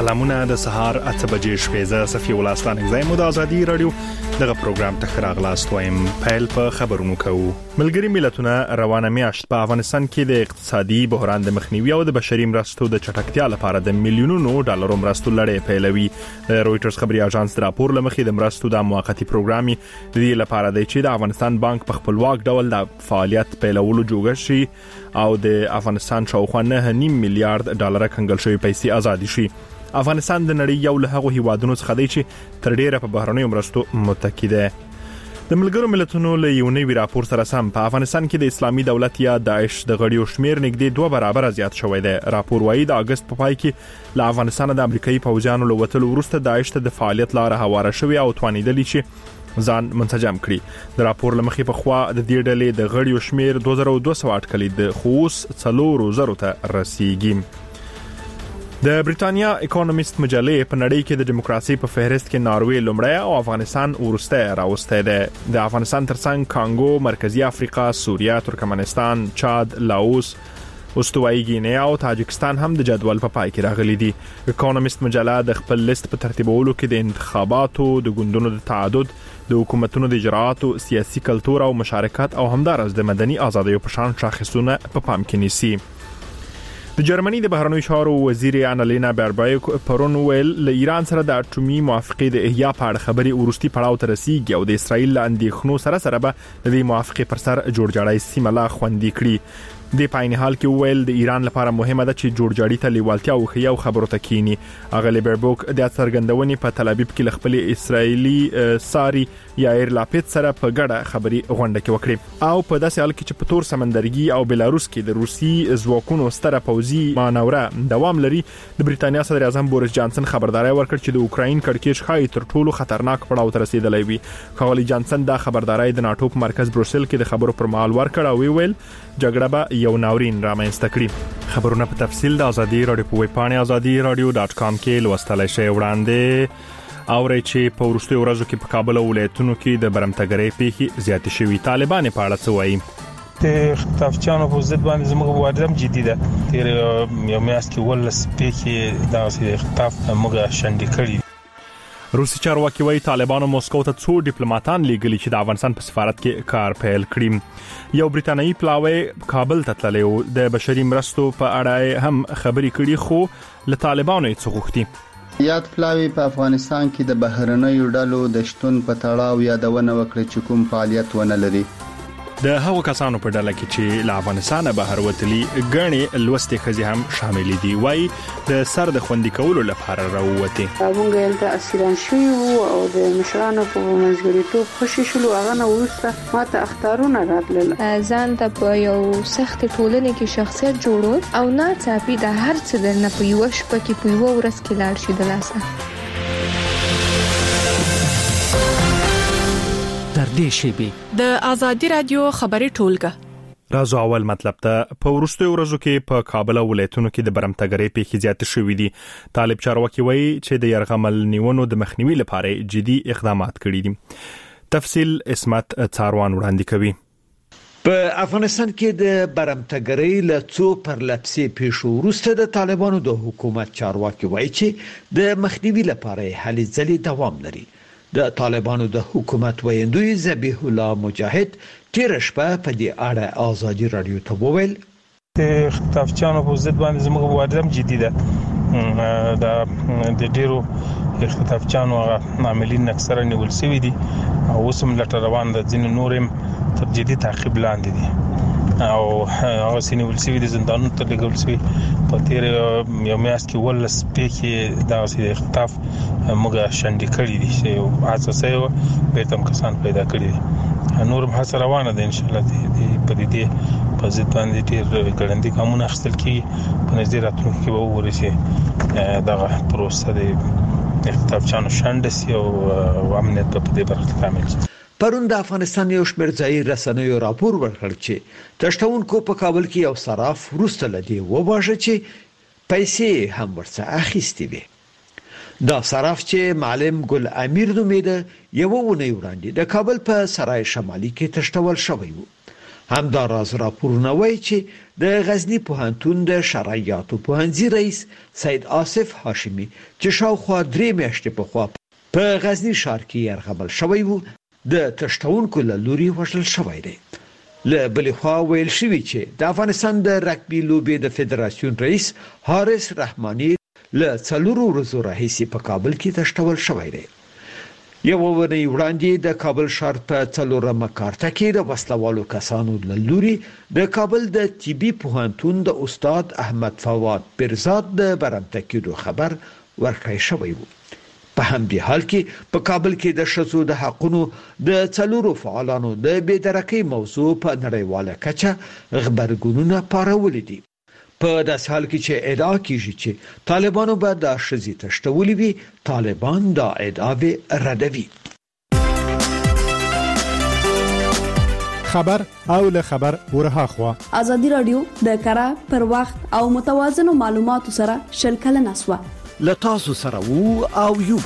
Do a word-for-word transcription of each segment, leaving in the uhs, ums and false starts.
سلامونه د سهار اته بجې شپې زه صفي الله ستانک زایم د ازادي رادیو دغه پروګرام ته راغلاست وایم. پیل په خبرونو کوو. ملګری ملتونه روانه میاشت په افغانستان کې د اقتصادي بحران د مخنیوي او د بشري مرستو د چټکتیا لپاره د میلیونونو ډالرو مرستو لړۍ پیلوي. د رويټرز خبري اژانس راپور لمخې د مرستو د موقتی پروګرامي د دې لپاره دی چې د افغانستان بانک په خپلواک ډول د فعالیت پیلولو جوړ شي او د افغانستان شاوخوا نه نیم میلیارډ ډالر کنګل شوی پیسې آزاد شي. افغانستان د نړۍ یو له هغو هیوادونو څخه دی چې تر ډیره په بهرنیو مرستو متکی دی. د ملګرو ملتونو له یو نوي راپور سره سم په افغانستان کې د اسلامي دولت یا داعش د غړیو شمیر نږدې دوه برابر زیات شوی دی. راپور وايي د اگست په پای کې له افغانستان د امریکایي پوځیانو له وټلو وروسته داعش ته د فعالیت لاره هواره شوی او توانیدلی چې ځان منسجم کړي. د راپور لمخې په خوا د دې ډلې د غړیو شمیر دوه زره دوه سوه اټکلي د خوس څلور زره ته رسیدي. د بریټانیا اکونومیست مجلې په نړۍ کې د دیموکراسي په فهرست کې ناروې لومړی او افغانستان وروسته راوسته ده. د افغانستان ترڅنګ کانګو، مرکزی افریقا، سوریه، ترکمنستان، چاد، لاوس، استوایي ګینیا او تاجکستان هم د جدول په پای کې راغلي دي. اکونومیست مجله د خپل لیست په ترتیبولو کې د انتخاباتو، د ګوندونو د تعدد، د حکومتونو د اجراءاتو، سیاسي کلتور او مشارکت او همدارس د مدني ازادیو په شان شاخصونه په پام کې نیسي. د جرمني د بهرنیو چارو وزیر انالینا باربایک پرون ویل له ایران سره د اټومي موافقې د احیا په اړه خبري ورستي پړاو ته رسیدي او د اسرایل اندېښنو سره سره به د موافقې پر سر جوړجاړی سیمه لا خوندي کړي. د پاین حال کې ویل د ایران لپاره مهمه ده چې جوړجاړی ته لیوالتیا او خیاو خبرو ته کینی. اغلی باربوک د څرګندونې په تل ابیب کې خپل اسرایلی ساري یایر لاپیت سره په ګډه خبري غونډه کې وکړي او په داسې حال کې چې په تور سمندرګي او بلاروس کې د روسي ځواکونو ستره پوځي مانوره دوام لري. د بریټانیا صدر اعظم بوریس جانسن خبرداري ورکړ چې د اوکراین کړکېچ خای تر ټولو خطرناک پړاو ته رسیدلی وي. کاغلی جانسن دا خبرداري د ناتو په مرکز بروسل کې د خبرو پر مهال ورکړ او ویل جګړه به یو ناورین رامنځته کړي. خبرونه په تفصیل د ازادي رادیو په ویب پاڼه ازادي رادیو ډاټ کام کې لوستلای شئ. وړاندې اوري چې په ورستي ورځو کې په کابل ولایتونو کې د برمتګرۍ پیښې زیاتې شوې. طالبان په اړه څه وایي؟ د خطافچانو په ضد باندې زموږ مبارزه جدي ده. تیر یو میاشت کې ولس پیښې د خطاف موږ شنډې کړې. روسي چارواکي وايي طالبانو موسکو ته څو ډیپلوماټان لیږلي چې د افغانستان په سفارت کې کار پیل کړي. یو بریټانیایی پلاوی کابل ته تللی و. د بشري مرستو په اړه هم خبرې کړي خو له طالبانو یې څه غوښتي. یاد پلاوی په افغانستان کې د بهرنیو ډلو د شتون په تړاو یادونه وکړه چې کوم فعالیت ونه لري. د هغو کسانو په ډله کې چې له افغانستانه بهر وتلي ګڼې لوستې ښځې هم شامل دي. وایي د سر د خوندي کولو لپاره راووتې. موږ یلته اسیران شوي وو او د مشرانو په منځګړیتوب خوشي شولو. هغه نه وروسته ماته اخطارونه راتلل. ځان ته په یو سخت ټولنې کې شخصیت جوړول او ناڅاپي د هر څه درنه په یوه شپه کې په یوه ورځ کې لاړ شي د لاسه. د ازادي رادیو خبري ټولګه راځو اول مطلب ته. په ورستي ورځو کې په کابل ولایتونو کې د برمتګرۍ پیښې زیات شوې دي. طالب چارواکي وایي چې د يرغمل نیونو د مخنیوي لپاره جدي اقدامات کړي دي. تفصیل اسمت څاروان وړاندې کوي. په افغانستان کې د برمتګرۍ له څو پرلپسې پیښو وروسته د طالبانو د حکومت چارواکي وایي چې د مخنیوي لپاره هلې ځلې دوام لري. د طالبانو د حکومت ویندوی ذبیح الله مجاهد تیر شپه په دې اړه ازادي رادیو ته وویل د خطافچانو په ضد باندې زموږ مبارزه جدي ده. د ډیرو خطافچانو عاملین اکثره نیول شوي دي او اوس هم لټ روان ده. ځینې نور هم تر جدي تعقیب لاندې دي او هغه سینول شوي دي زندانونو ته لګول شوي. په تیر یو میاشت کې ولس پیښې د خطاف موږ شنډې کړې دي چې اساسي و بیرته کسان پیدا کړي دي. نور هم هڅه روانه ده ان شاء الله په دې په ضد باندې ډیر ګړندې قانون اخیستل کیږي. په نږدې راتلونکي کې به ورسي دغه پروسه د خطافچانو شنډه سي او امنیت په دې برخه کامل شي. پرون د افغانستان یو شمېر ځایي رسنیو راپور ورکړ چې تشتونکو په کابل کې یو صراف وروسته لدی وواژه چې پیسې هم ورڅخه اخیستې وي. دا صراف چې معلم ګل امیر نومیده یو ونی وړاندې د کابل په سرای شمالي کې تشتول شوی وو. همداراز راپورونه وایي چې د غزنی پوهنتون د شرعیاتو پوهنځي رئیس سید آصف هاشمی چې شاوخوا درې میاشتې پخوا په غزنی ښار کې یرغمل شوی وو د تشتونکو له لوري وژل شوی دی. له بلې خوا ویل شوي چې د افغانستان د رګبي لوبې د فدراسیون رئیس حارث رحماني له څلورو ورځو راهیسې په کابل کې تشتول شوی دی. یو ورځ وړاندې د کابل ښار په څلورمه کارته کې د وسلوالو کسانو له لوري د کابل د طبي پوهنتون د استاد احمد فواد برزاد د برمته کېدو خبر ورکړی شوی و. په همدې حال کې په کابل کې د ښځو د حقونو د څلورو فعالانو د بېدرکۍ موضوع په نړیواله کچه غبرګونونه پارولي دي. په داسې حال کې چې ادعا کیږي چې طالبانو به د ښځې تشتولې وي، طالبان دا ادعاوې ردوي. خبر او له خبر ورها خوا ازادي رادیو د کره پر وخت او متوازنو معلوماتو سره شلکل نسوه لتاسو سره وو او یوبا.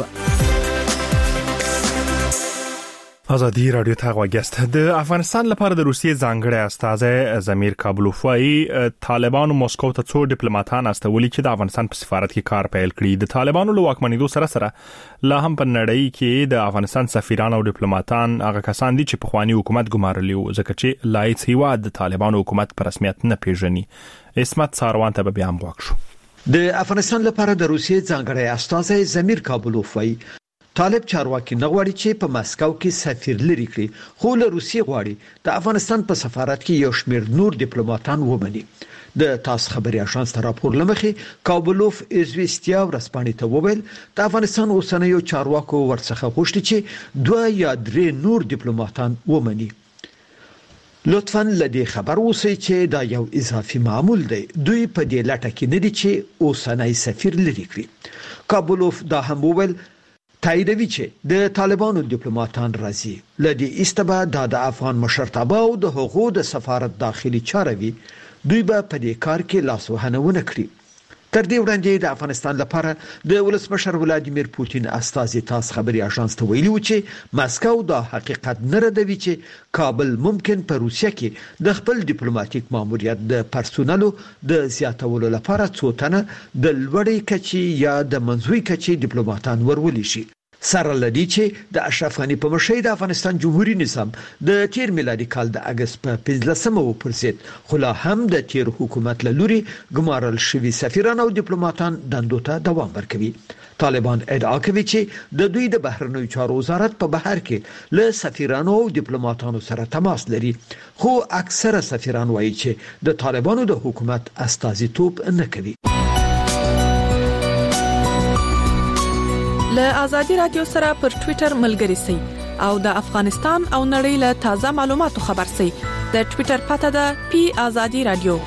ازادي رادیو ته غوښتل د افغانستان لپاره د روسیې ځانګړی استازی زمیر کابلوف وايي طالبانو موسکو ته څو ډیپلوماټان استولي چې د افغانستان په سفارت کې کار پیل کړي. د طالبانو له واکمنېدو سره سره لا هم په نړۍ کې د افغانستان سفیران او ډیپلوماټان هغه کسان دي چې په خواني حکومت ګمارلي وو ځکه چې لایڅ هیواد د طالبانو حکومت په رسمیت نه پیژني. اسمت ساروان ته به هم واک شو. د افغانستان لپاره د روسیې ځانګړی استازی زمیر کابلوف وايي طالب چارواکي نه غواړي چې په مسکو کې سفیر لري کړي، خو له روسیې غواړي د افغانستان په سفارت کې یو شمېر نور ډیپلوماټان ومني. د تاس خبري اژانس ته راپور لمخې کابلوف ازويستیا ورسپانې ته وویل د افغانستان اوسنیو چارواکو ورڅخه غوښتي چې دوه یا درې نور ډیپلوماټان ومني. لطفاً لدی خبر اوسئ چې دا یو اضافي معمول دی، دوی په دې لټه کې نه دي چې اوسنی سفیر لري کړي. کابلوف دا هم وویل تاییدوي چې د طالبانو ډیپلوماټان راځي، لدی استبا د افغان مشرتابه او د حقوقو د سفارت داخلي چاروي دوی به په دې کار کې لاسوهنه ونه کړي. تر دې وړاندې د افغانستان لپاره د ولسمشر ولادیمیر پوتین استازي تاس خبري اژانس ته ویلي و چې مسکو دا حقیقت نه ردوي چې کابل ممکن په روسیه کې د خپل ډیپلوماټیک ماموریت د پرسونلو د زیاتولو لپاره څو تنه د لوړې کچې یا د منځوي کچې ډیپلوماټان ورولي شي. سره لدی چې د اشرف غنی په مشرۍ د افغانستان جمهوریت نظام د تیر میلادي کال د اگست په پنځلسمه وپرسید، خو لا هم د تیر حکومت له لوري ګمارل شوي سفیران او ډیپلوماټان دندو ته دوام ورکوي. طالبان ادعا کوي چې د دوی د بهرنیو چارو وزارت په بهر کې له سفیرانو او ډیپلوماټانو سره تماس لري، خو اکثره سفیران وایي چې د طالبانو د حکومت استازیتوب نه کوي. له ازادي رادیو سره پر ټوئیټر ملګري سئ او د افغانستان او نړۍ له تازه معلوماتو خبر سئ. د ټوئیټر پته ده پی ازادي رادیو.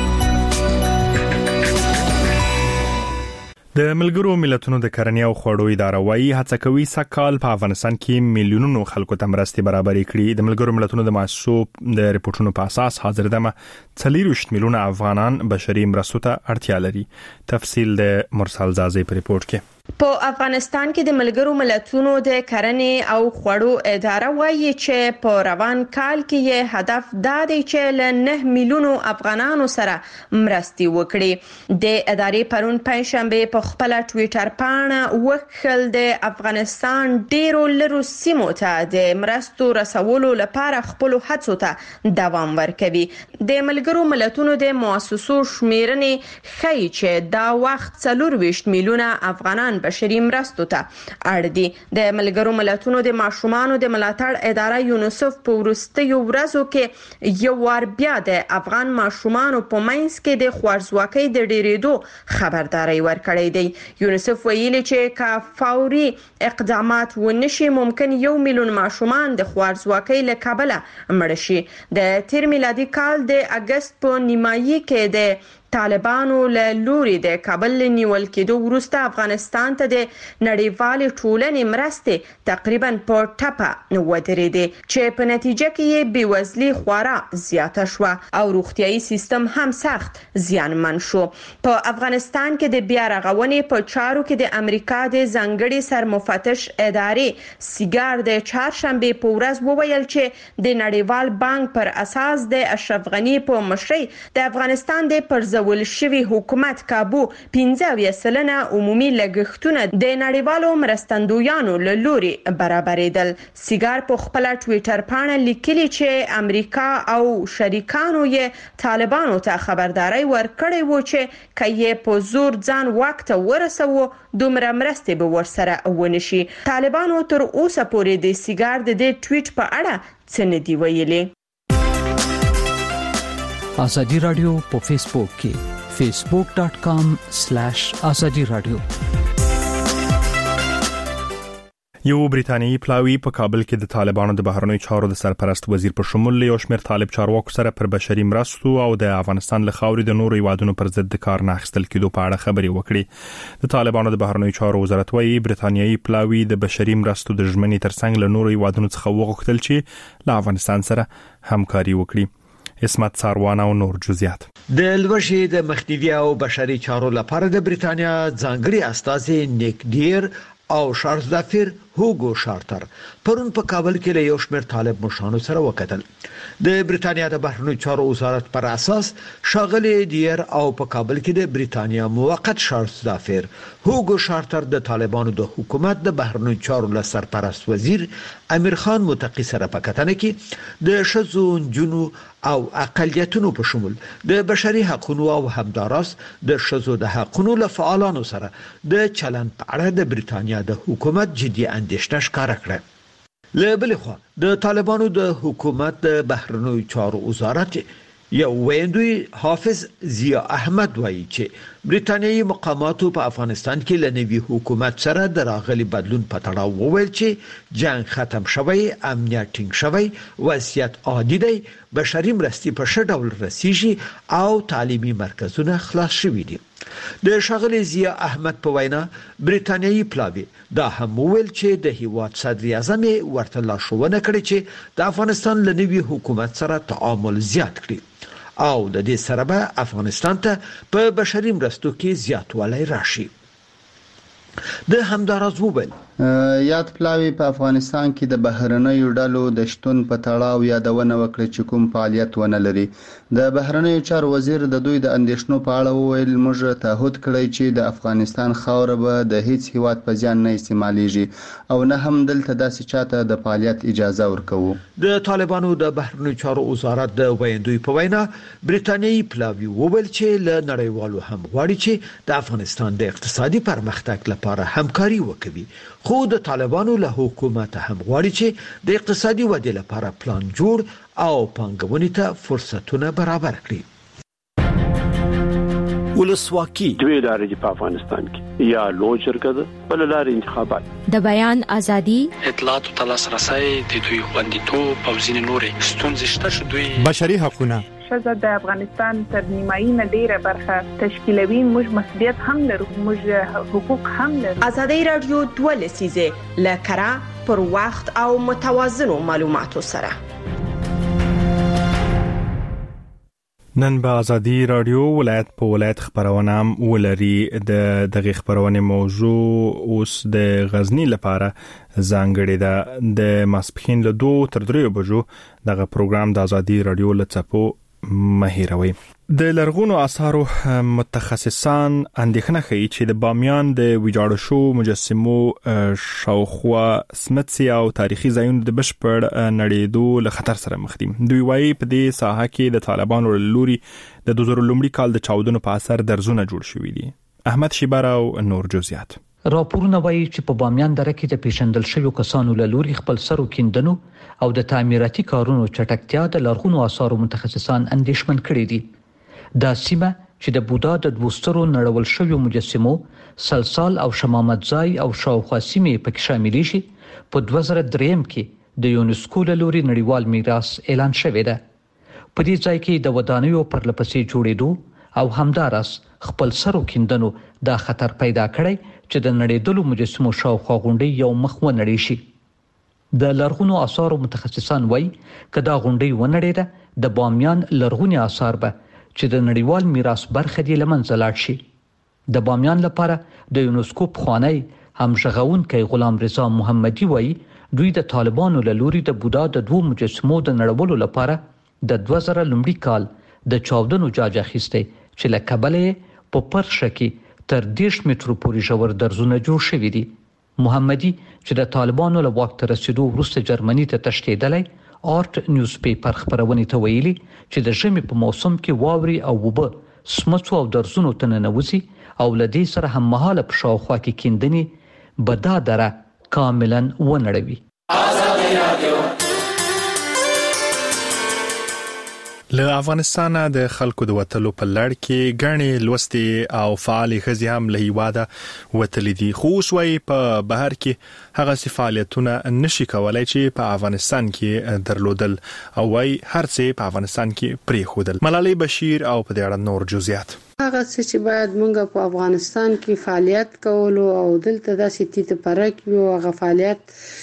د ملګرو ملتونو د کرنې او خوړو اداره وايي هڅه کوي سکهال په افغانستان کې میلیونونو خلکو ته مرستې برابرې کړي. د ملګرو ملتونو د مؤسسو د ریپورتونو په اساس حاضر دمه څلوېښت میلیونه افغانان بشري مرستو ته اړتیا لري. تفصیل د مرسل زازي په ریپورت کې. په افغانستان کې د ملګرو ملتونو د کرنې او خوړو اداره وایي چې په روان کال کې یې هدف دا دی چې له نه میلیونو افغانانو سره مرستې وکړي. د ادارې پرون پنځشنبه په خپل ټوئیټر باندې وکړل د افغانستان ډیرو لرو سیمو ته د مرستو رسولو لپاره خپل هڅو ته دوام ورکوي. د ملګرو ملتونو د مؤسسو شمیرنې ښیي چې دا وخت څلورویشت میلیونه افغانان بشري مرستو ته اړ دي. د ملګرو ملتونو د ماشومانو د ملاتړ اداره یونیسف په وروستیو ورځو کې یو وار بیا د افغان ماشومانو په منځ کې د خوارځواکۍ د ډیریدو خبرداري ورکړې دی. یونیسف ویلي چې کا فوري اقدامات ونشي ممکن یو میلیون ماشومان د خوارځواکۍ له کبله مړ شي. د تیر میلادي کال د اگست په نیمایي کې د طالبانو له لوري د کابل نیول کېدو وروسته افغانستان ته د نړیوال ټولنې مرستې تقریبا په ټپه ودرېدې چې په نتیجه کې یې بیوزلي خورا زیاته شو او روغتيایي سیستم هم سخت زیانمن شو. په افغانستان کې د بیا رغونې په چارو کې د امریکا د ځانګړي سرمفتش ادارې سیګار د چهارشنبه په ورځ وویل چې د نړیوال بانک پر اساس د اشرف غنی په مشرۍ د افغانستان د پرځول شوی حکومت کابو پنځه سلنه عمومي لګښتونه د نړیوالو مرستندویانو له لوري برابرېدل. سیګار په خپل ټوئیټر باندې لیکلي چې امریکا او شریکانو یې طالبانو ته خبرداري ورکړې و چې کایې په زور ځان وخت ورسوي دومره مرستې به ورسره ونشي. طالبانو تر اوسه پورې د سیګار د دې ټویټ په اړه څه نه دی ویلي. ازادي رادیو په فیسبوک کې facebook dot com slash azadi radio. یو بریتانیایی پلاوی په کابل کې د طالبانو د بهرنیو چارو د سرپرست وزیر په شمول یو شمېر طالب چارواکو سره پر بشري مرستو او د افغانستان له خاورې د نورو هیوادونو پر ضد د کار نه اخیستل کېدو په اړه خبرې وکړې. د طالبانو د بهرنیو چارو وزارت وايي بریتانیایی پلاوی د بشري مرستو د ژمنې ترڅنګ له نورو هیوادونو څخه وغوښتل چې له افغانستان سره همکاري وکړي. اسمت ساروان او نور جزئیات. د لوشي د مخنیوي او بشري چارو لپاره د بریتانیا ځانګړي استازي نیک ډیر او شارلز دافیر هوګو شارټر پرون په کابل کې له یو شمېر طالب مشرانو سره وکتل. د بریتانیا د بهرنیو چارو وزارت پر اساس شاغلي ډیر او په کابل کې د بریتانیا موقت شارلز دافیر هوګو شارټر د طالبانو د حکومت د بهرنیو چارو له سرپرست وزیر امیر خان متقی سره په کتنه کې د شذو جنو او اقلیتونو په شمول د بشري حقوقو او همداراس د شذو د حقوقو له فعالانو سره د چلن په اړه د بریتانیا د حکومت جدي اندېښنه ښکاره کړه. له بل خوا د طالبانو د حکومت د بهرنیو چارو وزارت یو ویندوی حافظ ضیا احمد وایي چې بریتانیایی مقاماتو په افغانستان کې له نوي حکومت سره د راغلي بدلون په تړاو وویل چې جنگ ختم شوی، امنیت ټینګ شوی، وضعیت عادي دی، بشري مرستې په ښه ډول رسیږي او تعلیمي مرکزونه خلاص شوي دي. د شاغلي ضیا احمد په وینا بریتانیایی پلاوی دا هم ویل چې د هیواد صدر اعظم ورته لارښوونه کړې چې د افغانستان له نوي حکومت سره تعامل زیات کړي او د دې سره به افغانستان ته په بشري مرستو کې زیاتوالی راشي. د همداراز وویل یاد پلاوی په افغانستان کې د بهرنیو ډلو د شتون په تړاو یادونه وکړه چې کوم فعالیت ونه لري. د بهرنیو چارو وزیر د دوی د اندېښنو په اړه وویل موږ تعهد کړی چې د افغانستان خاوره به د هیڅ هیواد په ځان نه استعمالېږي او نه هم دلته داسې چاته د فعالیت اجازه ورکوو. د طالبانو د بهرنیو چارو وزارت د ویندوی په وینا بریتانیایی پلاوی وویل چې له نړیوالو هم غواړي چې د افغانستان د اقتصادي پرمختګ لپاره همکاري وکړي، خو د طالبانو له حکومت هم غواړي چې د اقتصادي ودې لپاره پلان جوړ او پانګونې ته فرصتونه برابر کړي. ولسواکي دوی لارې په افغانستان کې یا لوی جرګه ده بل لارې انتخابات د بیان ازادي اطلاعات او لاسرسي د دوی خوندیتوب او ځینې نورې ستونزې شته چې دوی بشري حقوقونه شزه د افغانستان تر نیمایي نه ډیره برخه تشکیلوي. موږ مسؤلیت هم لرو، موږ حقوق هم لرو. ازادي رادیو دوه لسیزه لکرا پر وخت او متوازنو معلوماتو سره. نن به ازادي رادیو ولایت په ولایت خبرونه هم ولري. د دغه خبرونه موضوع اوس د غزنی لپاره ځانګړې ده. د ماسپخین له دوه تر درې بجو دغه پروګرام د ازادي رادیو لڅپو مهیروي. د لرغونو آثارو متخصصان اندېښنه کوي چې د بامیان د ویجاړ شو مجسمو شاوخوا سمتسي او تاریخي ځایونو د بشپړ نړیدو له خطر سره مخ دي. دوی وايي په دې ساحه کې د طالبانو لوري د دوه زره لومړي کال د چاودنو په اثر درزونه جوړ شوي دي. احمد شیبر او نور جزئیات. راپورونه وايي چې په بامیان دره کې د پیژندل شویو کسانو له لوري خپل سرو کیندنو او د تعمیراتي کارونو چټکتیا د لرغونو آثارو متخصصان اندېښمن کړي دي. دا سیمه چې د بودا د دوسترو نړول شویو مجسمو سلسال او شمامت ځای او شاوخوا سیمې پکې شامل شي په دوه زره درې کې د یونسکو له لوري نړیوال میراث اعلان شوی دی. په دې ځای کې د ودانیو پر لپسې جوړېدو او همدارس خپل سرو کیندنو دا خطر پیدا کړی چې د نړیدلو مجسمو شاوخوا غونډې یو مخ ونړی شي. د لرغونو آثارو متخصصان وایي که دا غونډې ونړېده د بامیان لرغوني آثار به چې د نړیوال میراث برخه دی له منځه لاړ شي. د بامیان لپاره د یونسکو پخوانی همغږونکی غلام رضا محمدي وایي دوی د طالبانو له لوري د بودا د دوه مجسمو د نړولو لپاره د دوه زره لومړي کال د چاودنو جاج اخیستی چې له کبله په پرشه کې تر دیش مترو پورې ژور درزونه جوړ شوي دي. محمدي چې د طالبانو له واک ته رسیدو وروسته جرمني ته تښتېدلی آرت نیوز پیپر خبرونې ته ویلي چې د ژمي په موسم کې واوري او اوبه سمڅو او درزونو ته ننوځي او له دې سره هم مهاله په شاوخوا کې کیندنې به دا دره کاملا ونړوي. له افغانستان د خلکو د وټلو په لړ کې غني لوستي او فعال ښځې هم له هیواده وتلې دي، خو اوس وايي په بهر کې هغه فعالیتونه نشي کولای چې په افغانستان کې درلودل او وايي هر څه په افغانستان کې پریښودل. ملالۍ بشیر او په دې اړه نور جزئیات. هغه چې باید مونږ په افغانستان کې فعالیت کولو او دلته داسې تیته پرک یو هغه فعالیت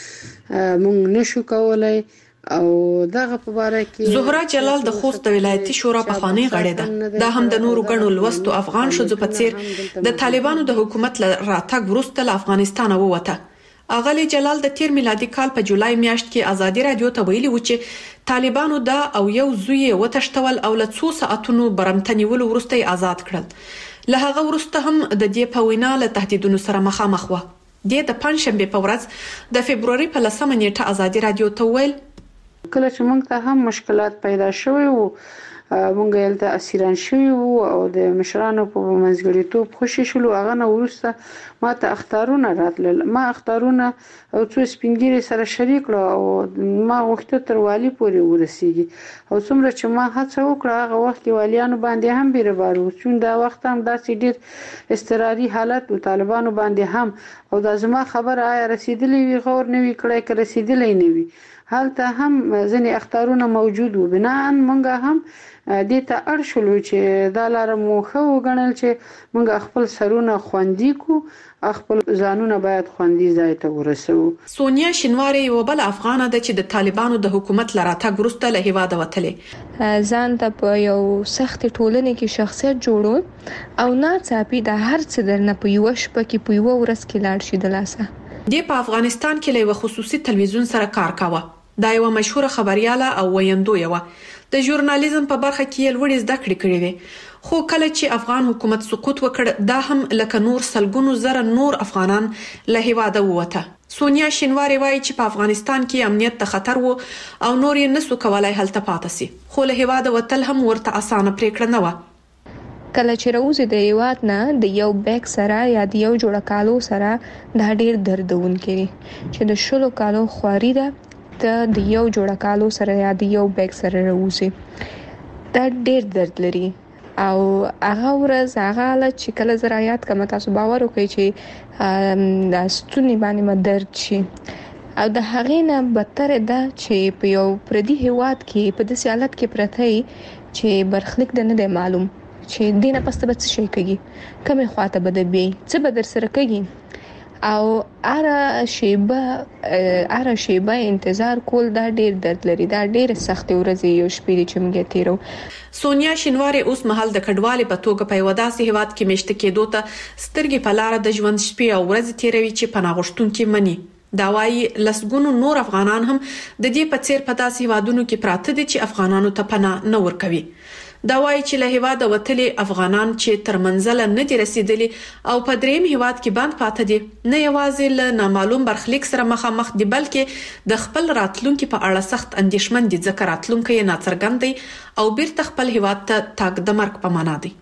مونږ نشو کولای او دغه په اړه کې زهرا جلال د خوست د ولایتي شورا په خاني غړې ده. دا هم د نورو غنو لوستو افغان شوزو په څیر د طالبانو د حکومت راتګ وروسته له افغانستان ووته. اغلی جلال د تیر میلادي کال په جولای میاشت کې ازادي رادیو ته ویلي و چې طالبانو دا او یو زوی وتشتول او له څو ساعتونو برمتنیول وروسته آزاد کړل. له هغه وروسته هم د دې په وینا له تهدیدونو سره مخامخ و. د پنځشنبه په ورځ د فبرवरी په لسمه نیټه ازادي رادیو ته ویل کله چې موږ ته هم مشکلات پیدا شوي وو، موږ یلته اسیران شوي وو او د مشرانو په منځګړیتوب خوشی شلو. هغه نه ورسته ما ته اختارونه راتلل، ما اختارونه او څو سپینګری سره شریک کړو او ما وخت تر والی پورې ورسیږي او څومره چې ما هڅه وکړه هغه وخت کې والیانو باندې هم بیربار وو، چون دا وخت هم داسې ډیر استراري حالت و طالبانو باندې هم او دا زما خبر آیا رسیدلی وی غور نه وی کړای که رسیدلی نه وی حالته هم ځنې اختارونه موجود وو. بناءً مونږ هم دې ته اړ شولو چې دا لاره مو ښه وګڼل چې مونږ خپل سرونه خوندي کو، خپل ځانونه باید خوندي ځای ته ورسو. سونیا شینواری یو بل افغانه ده چې د طالبانو د حکومت لراتګ وروسته له هیواده وتلې. ځان ته په یو سخت ټولنې کې شخصیت جوړول او ناڅاپي د هر څه درنه په یو شپه کې په یو ورځ کې لاړ شي د لاسه. د په افغانستان کې له خصوصي تلویزیون سره کار کاوه. دا یو مشهور خبرياله او ویندو یو د ژورنالیزم په برخه کې لوړ زده کړې کړې وي، خو کله چې افغان حکومت سقوط وکړ دا هم لکه نور سلګونو زره نور افغانان له هیواده ووته. سونیا شینواری وایي چې په افغانستان کې امنیت ته خطر وو او نور یې نسو کولای هلته پاتې سي، خو له هیواده وتل هم ورته اسانه پریکړه نه و. کله چې راوځي د هیواد نه د یو بیگ سره یا د یو جوړه کالو سره دا ډیر دردون کوي چې د شلو کالو خواري ده ته د یو جوړه کالو سره یا د یو بیگ سره راوځي. دا ډیر درد لري او هغه ورځ هغه چې کله زه یاد کوم تاسو باور وکړئ چې د ستوني باندې مې درد شي او د هغې نه بدتر ده چې په یو پردي هیواد کې په داسې حالت کې پرته چې برخلیک د نه دی معلوم چې دینه پسته به څه شي کوي، کومه خواته به د بي څه به در سره کوي او اره شیبه اره شیبه انتظار کول دا ډیر درد لري. دا ډیر سخت ورځې یو شپې چې موږ تیرو. سونیا شینواری اوس مهال د کډوالې په توګه په وداسي هیواد کې مشته کېدو ته سترګې په لار د ژوند شپې او ورځې تیروي چې پناه غوښتونکي مني. دا وايي لسګونو نور افغانان هم د دې په څیر په داسې هیوادونو کې پراته دي چې افغانانو ته پناه نه ورکوي. دا وايي چې له هیواده وتلي افغانان چې تر منځله نه دي رسیدلي او په دریم هیواد کې بند پاتې دي نه یوازې له نامعلوم برخلیک سره مخامخ دي بلکې د خپل راتلونکو په اړه سخت اندېښمن دي ځکه راتلونکو یې ناڅرګند دی او بیرته خپل هیواد ته تاګ د مرګ په معنا دی.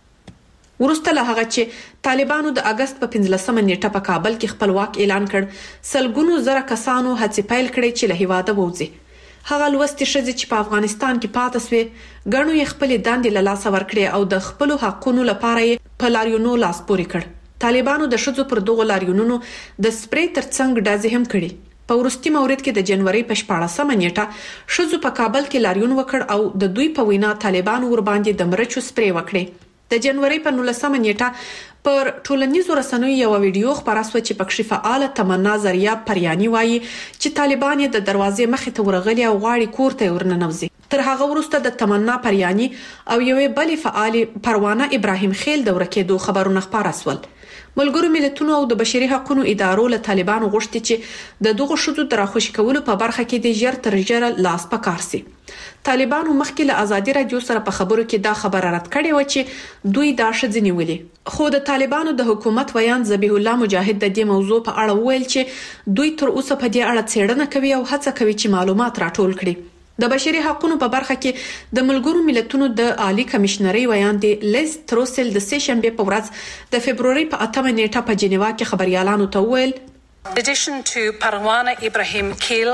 ورسته له هغه چې طالبانو د اگست په پنځلسمه نیټه په کابل کې خپل واک اعلان کړ، سلګونو زره کسانو هڅې پیل کړې چې له هیواده ووځي. هغه لوستي ښځې چې په افغانستان کې پاتې سوې غنو یې خپل دندې له لاسه ورکړې او د خپل حقونو لپاره یې په لاریونونو لاس پورې کړ. طالبانو د ښځو پر دغو لاریونونو د سپری ترڅنګ ډازې هم کړې. په ورستي مورید کې د جنوري په شپاړسمه نیټه ښځو په کابل کې لاریون وکړ او د دوی په وینا طالبانو ور باندې د مرچو سپری وکړي. د جنوري په نولسمه نیټه پر ټولنیزو رسنیو یو ویډیو خبره شوه چې پکې فعال تمنا زریاب پریانی وایي چې طالبان د دروازې مخې ته ورغلي او غواړي کور ته ورننوځي. تر هغه وروسته د تمنا پریانی او یوې بلې فعال پروانه ابراهیم خیل د ورکېدو خبرونه خبره شول. ملګرو ملتونو او د بشري حقوقو ادارو له طالبانو غوښتي چې د دغه شذو د راخوشي کولو په برخه کې د ژر تر ژره لاس پکار سي. طالبانو مخکې له ازادي رادیو سره په خبرو کې دا خبره رد کړې و چې دوی دا شذ نیولې. خو د طالبانو د حکومت ویان ذبیح الله مجاهد د دې موضوع په اړه ویل چې دوی تر اوسه په دې اړه څېړنه کوي او هڅه کوي چې معلومات راټول کړي. د بشري حقوقو په برخه کې د ملګرو ملتونو د عالی کمشنري ویان دی لیز تروسل د سه شنبه په ورځ د فبرवरी په اتمه نیټه په جنیوا کې خبريالانو ته ویل پروانه ابراهیم خیل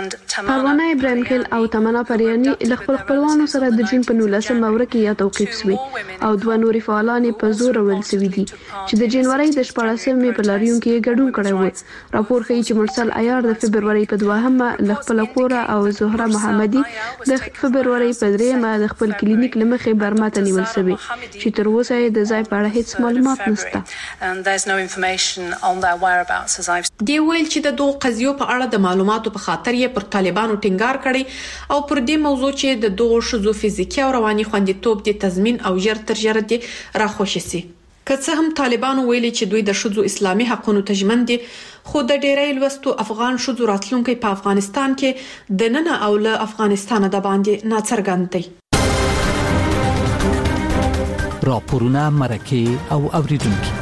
او تمنا پریانی له خپل خپلوانو سره د جون په نولسمه ورځ کې یا توقيف شوي او دوه نوري فعالان په زور ول سوي دي چې د جنوري د شپږمې په لاریون کې ګډون کړی و. راپور ښیي چې مرسل عیار د فبرवरी په دوهمه له خپل کور او زهره محمدي د فبرवरी په دریمه د خپل کلینیک لمخې برما ته نیول شوی چې تر اوسه د ځای په اړه هیڅ معلومات نشته. دی ویل چې د دوه قضیو په اړه د معلوماتو په خاطر یې پر طالبانو ټینګار کړي او پر دې موضوع چې د دوه شذو فزیکی او رواني خوندیتوب د تضمین او ژر تر ژره دي راخوشي سي. که څه هم طالبانو ویلي چې دوی د شذو اسلامي حقوقو ته ژمن دي خو د ډېرې لوستو افغان شذو راتلونکي په افغانستان کې د نن او له افغانستان د باندې ناڅرګند دي. راپورونه مرکه او اوریدونکو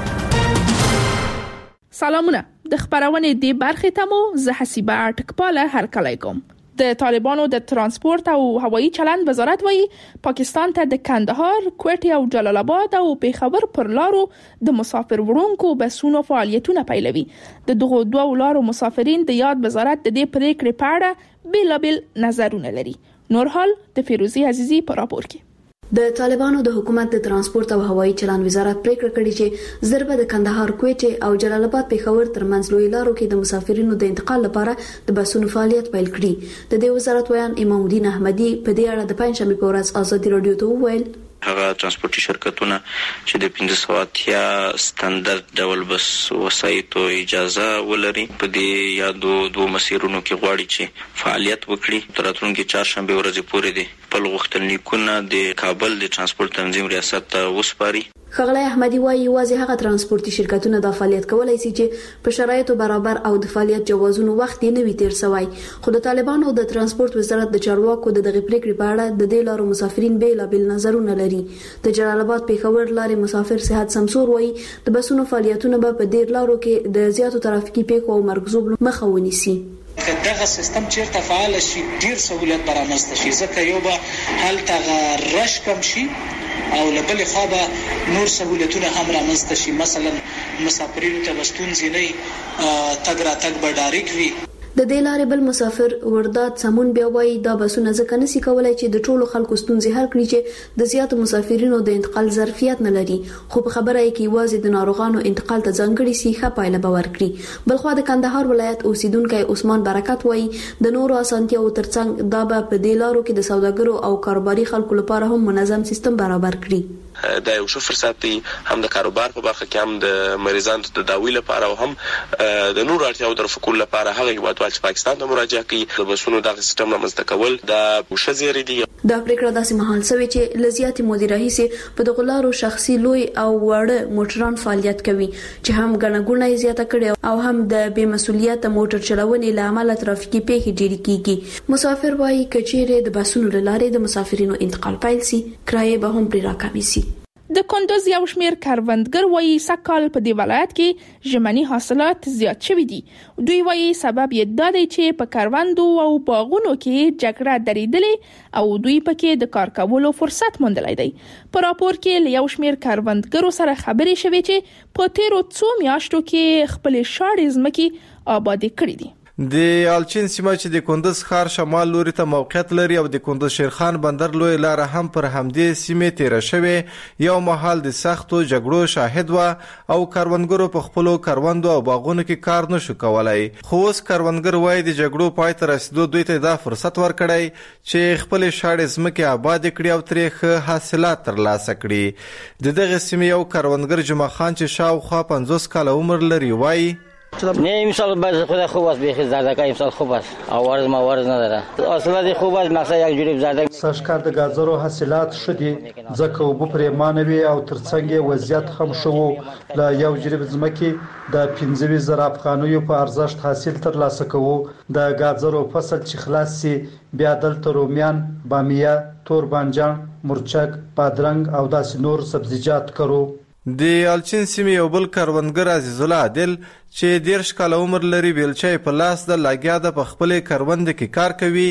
سلامونه د خبرونه دی برخه تمو زه حسیبه ټکپاله هر کله کوم. د طالبانو د ترانسپورت او هوایي چلند وزارت وایي پاکستان ته د کندهار، کوټه او جلال آباد او پیښور پر لارو د مسافر وړونکو بسونو فعالیتونه پیلوي. د دغه دوه لارو مسافرین د یاد وزارت د دې پریکړې په اړه بیلابل نظرونه لري. نور حال د فیروزی عزیزی په راپور کې. د طالبانو د حکومت د ترانسپورت او هوایي چلند وزارت پریکړه کړې چې ضربه د کندهار، کوټه او جلال آباد پیښور ترمنځ لوی لارو کې د مسافرینو د انتقال لپاره د بسونو فعالیت پیل کړي. د دې وزارت ویان امام الدین احمدي په دې اړه د پنځمې په ورځ ازادي رادیو ته وویل هغه ترانسپورتي شرکتونه چې د پنځه سوه اتیا ستاندرد ډول بس وسایطو اجازه ولري په دې یادو دوه مسیرونو کې غواړي چې فعالیت وکړي. تر راتلونکي چهارشنبه ورځې پورې دي خپل غوښتنلیکونه د کابل د ترانسپورت تنظیم ریاست ته وسپاري. خغلی احمدي وايي یوازې هغه ترانسپورتي شرکتونه د فعالیت کولای شي چې په شرایطو برابر او د فعالیت جوازونو وخت یې نه وي تیر شوی. خو د طالبانو د ترانسپورت وزارت د چارواکو د دغه پریکړې په اړه د دې لارو مسافرین بیلابل نظرونه لري. د جلال آباد پیښور لارې مسافر صحت سمسور وايي د بسونو فعالیتونه به په ډیر لارو کې د زیاتو ترافیکي پیښو او مرګ ژوبلو مخه ونیسي. دغه سیستم چیرته فعال شي ډیر سہولت برامسته شي ځکه یو به هلته رش کم شي او لبل خو نور سہولتونه هم رامنځته شي. مثلا مسافرینو ته وستونځي نه تګ را تګ به ډایرک وي. د دې لارې بل مسافر ورداد سمون بیا وایي دا بسونه ځکه نشي کولای چې د ټولو خلکو ستونزې حل کړي چې د زیاتو مسافرینو د انتقال ظرفیت نه لري. خو په خبره یې کې یوازې د ناروغانو انتقال ته ځانګړي سي ښه پایله به ورکړي. بلخوا د کندهار ولایت اوسیدونکو عثمان برکت وایي د نورو اسانتیاو ترڅنګ دا به په دې لارو کې د سوداګرو او کاروباري خلکو لپاره هم منظم سیستم برابر کړي. دا یو ښه فرصت دی هم د کاروبار په برخه کې هم د مریضانو د تداوی لپاره او هم د نورو اړتیاوو د رفع کولو لپاره. هغه هیوادوال چې پاکستان ته مراجعه کوي د بسونو دغه سیستم رامنځته کول دا ښه زیری دی. دا پریکړه داسې مهال شوې چې لزیاتي مدیر رئیس په دغه لارو شخصي لوی او وړ موټران فعالیت کوي چې هم غنغونه زیاته کړي او هم د بې مسؤلیت موټر چلونې لامل ترافیکي پیښې ډېرې کیږي. مسافر وايي کچېره د بسونو لارې د مسافرینو انتقال پیل سي کرایه به هم پرې راکمي سي. د کندوز یو شمیر کروندګر وایي سکهال په دې ولایت کې ژمني حاصلات زیات شوي دي. دوی وایي سبب یې دا دی چې په کروندو او باغونو کې جګړه درېدلې او دوی پکې د کار کولو فرصت موندلی دی. په راپور کې له یو شمیر کروندګرو سره خبرې شوې چې په تیرو څو میاشتو کې خپل شاړې ځمکې آبادې کړې دي. د الچین سیمه چې د کندز ښار شمال لوري ته موقعیت لري او د کندز شیرخان بندر لوی لار هم پر همدې سیمې تیر شوی یو محل د سختو جګړو شاهد و او کاروانګرو په خپلو کاروندو او باغونو کې کار نشو کولای. خو اوس کاروانګر وایي د جګړو پای ته رسیدو دوی ته دا فرصت ورکړی چې خپل شاړې ځمکې آباد کړي او ترې ښه حاصلات ترلاسه کړي. د دغه سیمې یو کاروانګر جمعه خان چې شاوخوا پنځوس کاله عمر لري وایي نه امسال باز خدا خوب است بیخی زردکا امسال خوب است آوارز موارز نداره اصلا خوب است مثلا یک جوری زردک ساشکار د گازرو حاصلات شدي ځکه وبو پرېمانوي او ترڅنګ وضعیت هم شو لا یو جریب ځمکې د پنځه زره افغانیو په ارزښت حاصل ترلاسه کوو. د گازرو فصل چې خلاص سي بیا دلته رومیان، بامیه، تور بانجان، مرچک، بادرنګ او داسې نور سبزیجات کرو. د الچین سیمې یو بل کاروانګر عزیز الله عادل چې دیرش کاله عمر لري بیلچې په لاس د لاګیا د په خپلې کروندې کې کار کوي.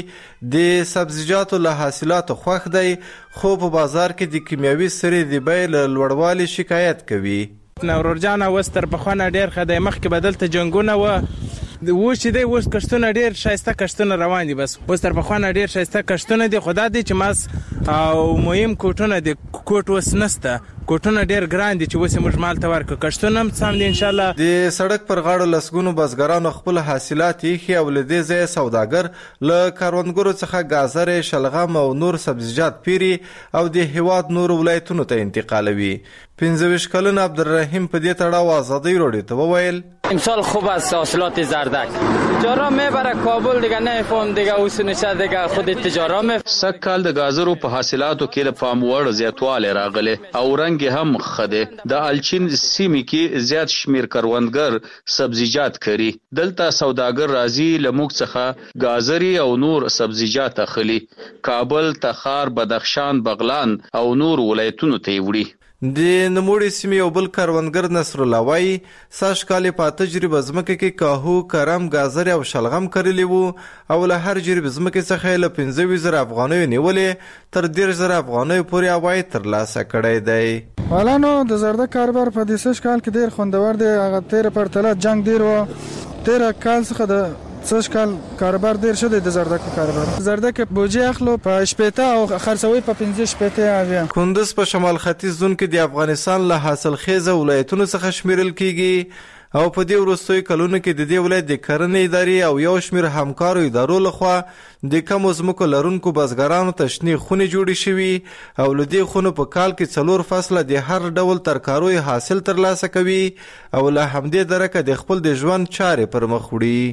د سبزیجاتو له حاصلاتو خوښ دی خو په بازار کې د کیمیاوي سرې د بیې له لوړوالي شکایت کوي. نورور جان اوس تر پخوانه ډېر ښه دی مخکې به دلته جنګونه وه اوس چې دی اوس کښتونه ډېر ښایسته کښتونه روان دي بس اوس تر پخوانه ډېر ښایسته کښتونه دي خو دا دی چې ماس او مهم کوټونه دي کوټ اوس نسته کوټونه ډېر ګران دي چې اوس یې موږ مال ته ورکړو کښتونه هم سم دي انشاءالله. د سړک پر غاړو لسګونو بزګرانو خپل حاصلات ایښي او له دې ځایه سوداګر له کروندګرو څخه ګازرې، شلغم او نور سبزیجات پیري او د هیواد نورو ولایتونو ته انتقالوي. پنځه ویشت کلن عبدالرحیم په دې تړاو آزادۍ راډیو ته وویل امسال خوب است حاصلات زردک تجارا میبره کابل دیگه نمیفهم دیگه اوسنشه دیگه خود تجارا می سږ کال د گازرو په حاصلاتو کې د پام وړ زیاتوالی راغلی او رنګ هم خده. د الچین سیمې کې زیات شمیر کروندګر سبزیجات کري. دلته سوداګر راځي له موږ څخه گازري او نور سبزیجات اخلي. کابل، تخار، بدخشان، بغلان او نور ولایتونو ته وړي. د نموړي سیمې یو بل کروندګر نصر الله وایي سږ کال په تجربه ځمکه کې کاهو، کرم، ګازرې او شلغم کرلی وو او له هر جریب ځمکې څخه له پنځه زره افغانیو نیولې تر دېرش زره افغانیو پورې عواید ترلاسه کړی دی. والا نو د زردک کاروبار په دې سږ کال کې ډېر خوندور دی. هغه تېره پرتله جنګ ډېر و تېره کال څخه د سږ کال کاروبار ډېر ښه دی. د زردکو کاروبار زردک بوجي اخلو په شپېته او خرڅوي په پنځه شپېته اویا. کندز په شمال ختیځ زون کې د افغانستان له حاصلخیزه ولایتونو څخه شمیرل کیږي او په دې وروستیو کلونو کې د دې ولایت د کرنې ادارې او یو شمیر همکارو ادارو لخوا د کمو ځمکو لرونکو بزګرانو ته شنې خونې جوړې شوي او له دې خونو په کال کې څلور فصله د هر ډول ترکاریو حاصل ترلاسه کوي او له همدې درکه د خپل د ژوند چارې پر مخ وړي.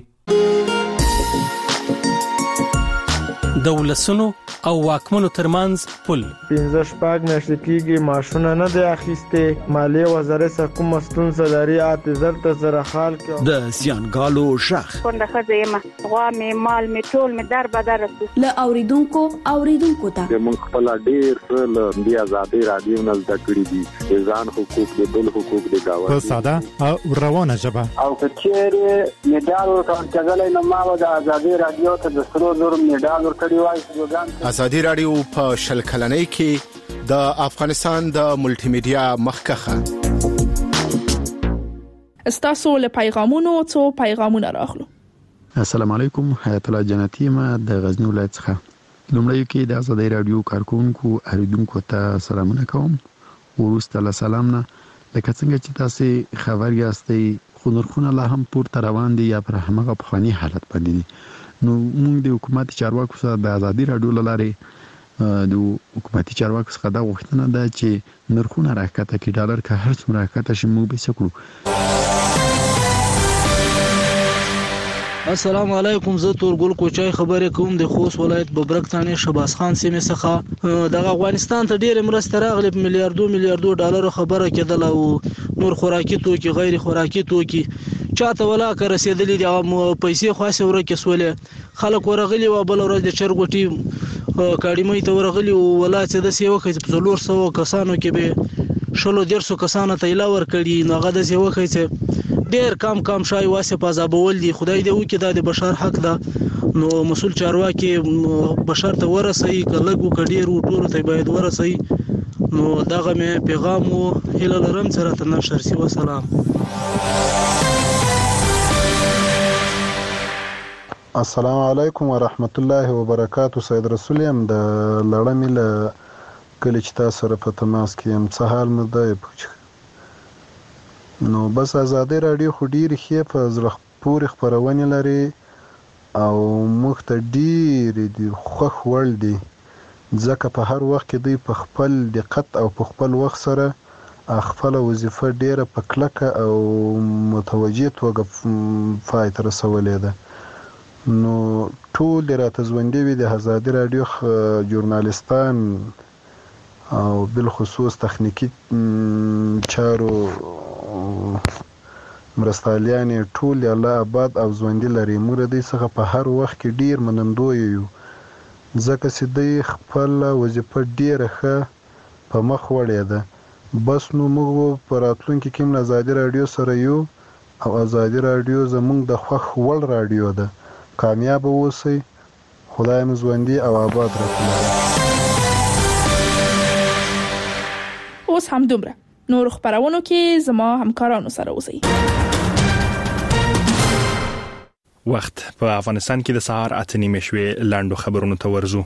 د ولسونو او واکمنو ترمنځ پل پنځه شپږ میاشتې کېږي معاشونه نه دی اخیستې. مالیې وزارت څخه کومه ستونزه لري اته زر ته زره خال کې د زیانګالو شخ کونډه ښځه یم غوا مې مال مې ټول مې در بدر رسو له اوریدونکو اوریدونکو ته موږ خپل ډېر څه له دې آزادۍ رادیو نه زده کړي دي د ځان حقوق د بل حقوق د گاوه په ساده او روانه ژبه او کچېرې میډال ورکړل نو ما د آزادۍ رادیو ته د سرو زر میډال ورکړی وای. آزادۍ رادیو په شل کلنۍ کې د افغانستان د ملټي میډیا مخکخه استاسو له پیغامونو څو پیغامونه راغلو. السلام علیکم، حیات الله جنتی ما د غزنی ولایت څخه لومړی کې د آزادۍ رادیو کارکونکو اوریدونکو ته سلامونه کوم. ورسته له سلام نه لکه څنګه چې تاسو خبر یاستئ خو نرخونه لا هم پورته روان دي یا پر همغه پخوانی حالت باندې دي. نو موږ د حکومت چارواکو سره د آزادۍ رادیو لاره د حکومتي چارواکو څخه دا غوښتنه ده چې نرخونه راکته کې ډالر که هر څومره راکته شي موږ به څه کړو. السلام علیکم، زه تورګل کوچای خبرې کوم د خوست ولایت ببرک ثاني شباس خان سیمه څخه. د افغانستان ته ډېر مرسته راغلي په میلیارډو میلیارډو ډالر خبره کېدل او نور خوراکي توکي غیر خوراکي توکي چاته ولا که رسیدلې د پیسې خاصه ورکه سولې خلک ورغلي و بل ورځ د چرګوټي کاډیمې ته ورغلي او ولا چې د سیو کې په څلور سو کسانو کې به شلو ډیرسو کسانو ته ایلا ور کړی نو هغه د سیو کې ډیر کم کم شای واسه پازابول دي. خدای دې وکړي د بشر حق ده نو مسول چارواکي بشر ته ورسي کلهګو کډیر ټول ته باید ورسي. نو دغه مې پیغام او هله لرم سره ته نشر سی. والسلام. السلام علیکم ورحمت الله وبرکاتو. سید رسول یم د لړمې له کله چې تاسو سره په تماس کې یم. څه حال مو دی؟ نو بس ازادي رادیو خو ډېرې ښې په زړه پورې خپرونې لري او موږ ته ډېرې دي خوښ وړ دي، ځکه په هر وخت کې دوی په خپل دقت او په خپل وخت سره خپله وظیفه ډېره په کلکه او متوجه توګه پای ته رسولې ده. نو ټول دې راته ژوندي وي د ازادي رادیو ژورنالستان او بالخصوص تخنیکي چارو مرستالیان ټول الله آباد او ژوندي لري. موږ د دې څخه په هر وخت کې ډېر منندوی یو، ځکه چې دوی خپله وظیفه ډېره ښه په مخ وړې ده. بس نو موږ په راتلونکي کې هم ازادي رادیو سره یو او ازادي رادیو زموږ د خوښ وړ رادیو ده. کامیاب اوسئ، خدای مو ژوندي او آباد راکړي. اوس هم دومره نور خبرونو کې زما همکارانو سره اوسئ. وخت په افغانستان کې د سهار اته نیمې شوې. لاندو خبرونو ته ورځو.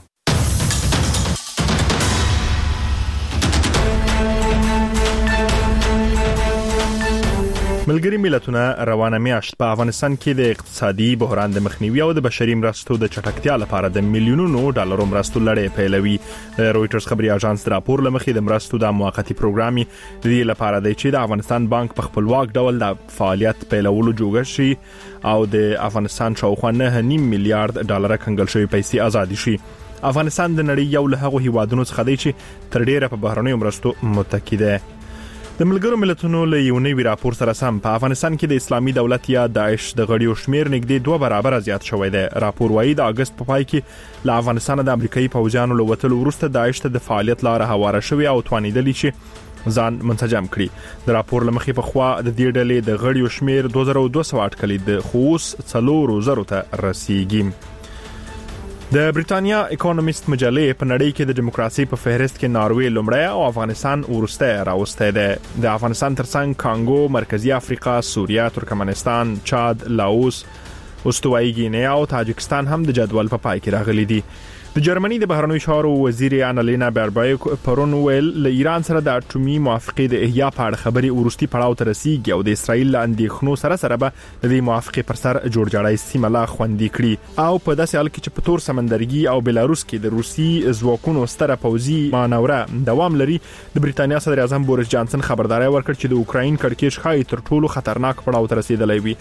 ملګری ملتونه روانه میاشت په افغانستان کې د اقتصادي بحران د مخنیوي او د بشري مرستو د چټکتیا لپاره د میلیونونو ډالرو مرستو لړۍ پیلوي. رويټرز خبري اژانس د راپور لمخې د مرستو د موقتی پروګرامي د دې لپاره دی چې د افغانستان بانک په خپلواک ډول د فعالیت پیلولو جوړ شي او د افغانستان شاوخوا نه نیم میلیارډ ډالر کنګل شوی پیسې آزاد شي. افغانستان د نړۍ یو له هغو هیوادونو څخه دی چې تر ډیره په بهرنیو مرستو متکی دی. د ملګرو ملتونو له یو نوي راپور سره سم په افغانستان کې د اسلامي دولت یا داعش د غړیو شمیر نږدې دوه برابر زیات شوی دی. راپور وايي د اگست په پای کې له افغانستان د امریکایي پوځیانو له وټلو وروسته داعش ته د فعالیت لاره هواره شوی او توانیدلی چې ځان منسجم کړي. د راپور لمخې په خوا د دې ډلې د غړیو شمیر دوه زره دوه سوه اټکلي د خوس څلور زره ته رسیدي. د بریټانیا اکونومیست مجلې په نړۍ کې د دیموکراسي په فهرست کې ناروې لومړی او افغانستان وروسته راوستی دی. د افغانستان ترڅنګ کانګو، مرکزی افریقا، سوریه، ترکمنستان، چاد، لاوس، استوایي ګینیا او تاجکستان هم د جدول په پای کې راغلي دي. د جرمني د بهرنیو چارو وزیر انالینا بیربایک پرون ویل له ایران سره د اټومي موافقې د احیا په اړه خبرې ورستي پړاو ته رسیږي او د اسرایل له اندېښنو سره سره به د دې موافقې پر سر جوړجاړی سیمه لا خوندي کړي او په داسې حال کې چې په تور سمندرګي او بلاروس کې د روسي ځواکونو ستره پوځي مانوره دوام لري. د بریټانیا صدر اعظم بوریس جانسن خبرداري ورکړ چې د اوکراین کړکېچ ښایي تر ټولو خطرناک پړاو ته رسیدلی وي.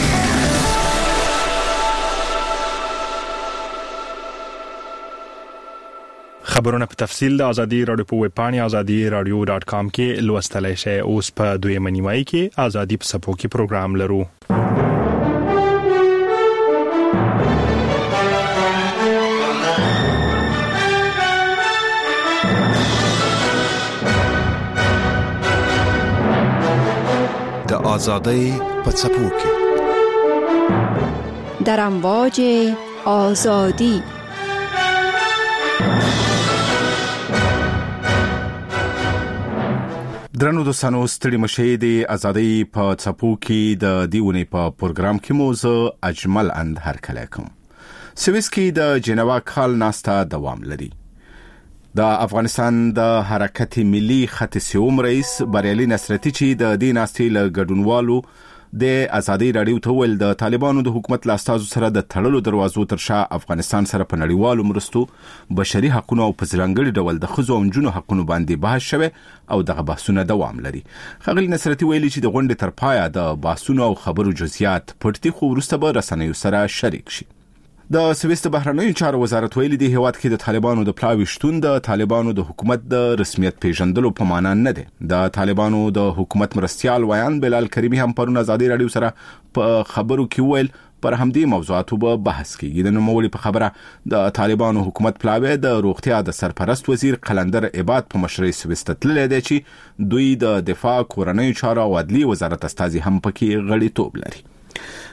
خبرونه په تفصیل د ازادي رادیو په ویب پاڼه ازادي رادیو ډاټ کام کې لوستلای شئ. اوس په دویمه نیمایي کې ازادي په سپو کې پروګرام لرو. د ازادۍ په سپو کې در امواج آزادی. درنو دوستانو ستړي مشه د ازادۍ په څپو کې د دیونی په پروګرام کې موزه اجمل اند هر کله کوم. سويس کې د جنوا کال ناستا دوام لري. د افغانستان د حرکت ملي خط سیوم رئیس بریالي نصرتي چې د دې ناستې له ګډونوالو د ازادي رادیو ته ول د طالبانو د حکومت لاستازو سره د تړلو دروازو تر شا افغانستان سره په نړیوالو مرستو، بشري حقوقو او په ځانګړي ډول د ښځو او نجونو حقوقو باندې بحث شوه او دغه بحثونه دوام لري. خغلی نصرتي ویلي چې د غونډې تر پایه د بحثونو او خبرو جزئیات پټي خو وروسته به رسنیو سره شریک شي. د سويس د بهرنیو چارو وزارت ویلي دی هیواد کې د طالبانو د پلاوي شتون د طالبانو د حکومت د رسمیت پیژندلو په معنا نه دی. د طالبانو د حکومت مرستيال ویان بلال کریمی هم پرون ازادي رادیو سره په خبرو کې ویل پر همدې موضوعاتو به بحث کیږي. د نوموړي په خبره د طالبانو حکومت پلاوی د روغتیا د سرپرست وزیر قلندر عباد په مشرۍ سويس ته تللی دی چې دوی د دفاع، کورنیو چارو او عدلي وزارت استازي هم پکې غړیتوب لري.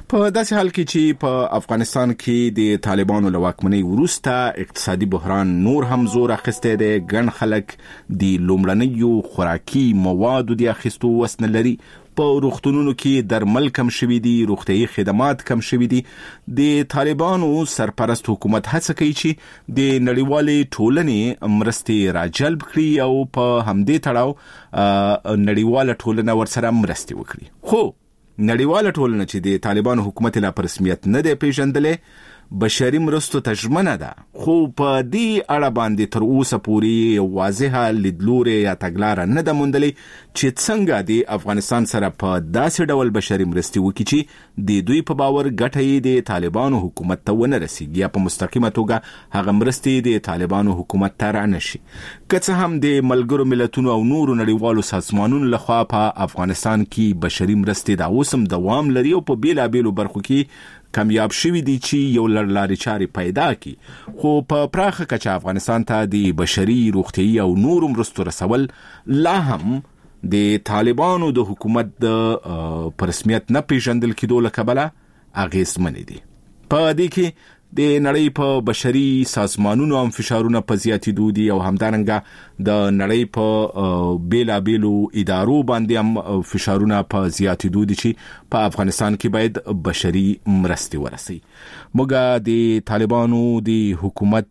په داسې حال کې چې په افغانستان کې د طالبانو له واکمنۍ وروسته اقتصادي بحران نور هم زور اخیستی دی، ګڼ خلک د لومړنیو خوراکي موادو د اخیستو وس نه لري، په روغتونونو کې درمل کم شوي دي، روغتیايي خدمات کم شوي دي. د طالبانو سرپرست حکومت هڅه کوي چې د نړیوالې ټولنې مرستې راجلب کړي او په همدې تړاو نړیواله ټولنه ورسره مرستې وکړي. خو نړیواله ټولنه چې د طالبانو حکومت لا په رسمیت نه دی پیژندلې، بشري مرستو ته ژمنه ده، خو په دې اړه باندې تر اوسه پورې واضحه لیدلوري یا تګلاره نه ده موندلې چې څنګه د افغانستان سره په داسې ډول بشري مرستې وکړي چې د دوی په باور ګټه یې د طالبانو حکومت ته ونه رسیږي یا په مستقیمه توګه هغه مرستې د طالبانو حکومت ته رانشي. که څه هم د ملګرو ملتونو او نورو نړیوالو سازمانونو لخوا په افغانستان کې بشري مرستې دا اوس هم دوام لري او په بیلابیلو برخو کې کامیاب شوي دي چې یو لړلارې چارې پیدا کړي، خو په پراخه کچه افغانستان ته د بشري، روغتیايي او نورو مرستو رسول لا هم د طالبانو د حکومت د په رسمیت نه پیژندل کېدو له کبله اغېزمنې دي. په دې کې د نړۍ په بشري سازمانونو هم فشارونه په زیاتېدو دي او همدارنګه د نړۍ په بیلابیلو ادارو باندې هم فشارونه په زیاتېدو دي چې په افغانستان کې باید بشري مرستې ورسي. موږ د طالبانو د حکومت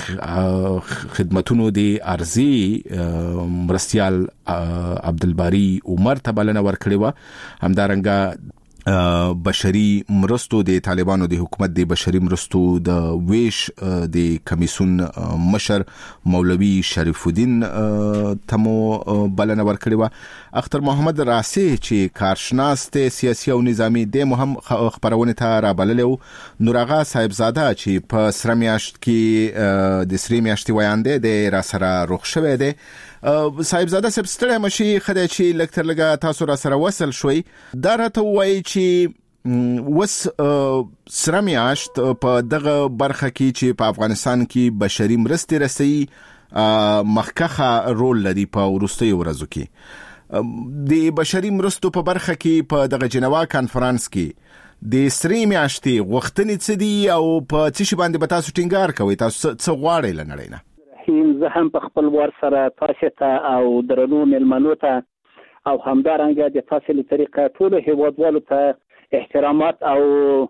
د خدمتونو د ارزي مرستیال عبدالباری عمر ته بلنه ورکړې وه. همدارنګه بشري مرستو د طالبانو د حکومت د بشري مرستو د ویش د کمیسون مشر مولوی شریف الدین تمو بلنه ورکړې وه. اختر محمد راسي چې کارشناس ته سیاسي او نظامی د مهم خبرونه ته رابللو، نورغه صاحبزاده چې په سره میاشت کې د سری میاشتې وایاندې د را سره روغ شوی دی. صاحبزاده صاحب ستړی مشي خدای چې لکتر لګه تاسو را سره وصل شوي، دا راته وایي چې وس سره میاشت په دغه برخه کې چې په افغانستان کې بشري مرستې رسي مخکخه رول لري په وروستیو ورځو کې. د بشري مرستو په برخه کې په دغه جنوا کانفرنس کې د سری میاشتې غوښتنې څه دي او په څه شي باندې به تاسو ټینګار کوئ، تاسو څه غواړئ له نړۍ نه؟ زه هم په خپل وار سره تاسو ته او درنو مېلمنو ته او همدارنګه د تاسو له طریقه ټول هیوادوالو ته احترامات او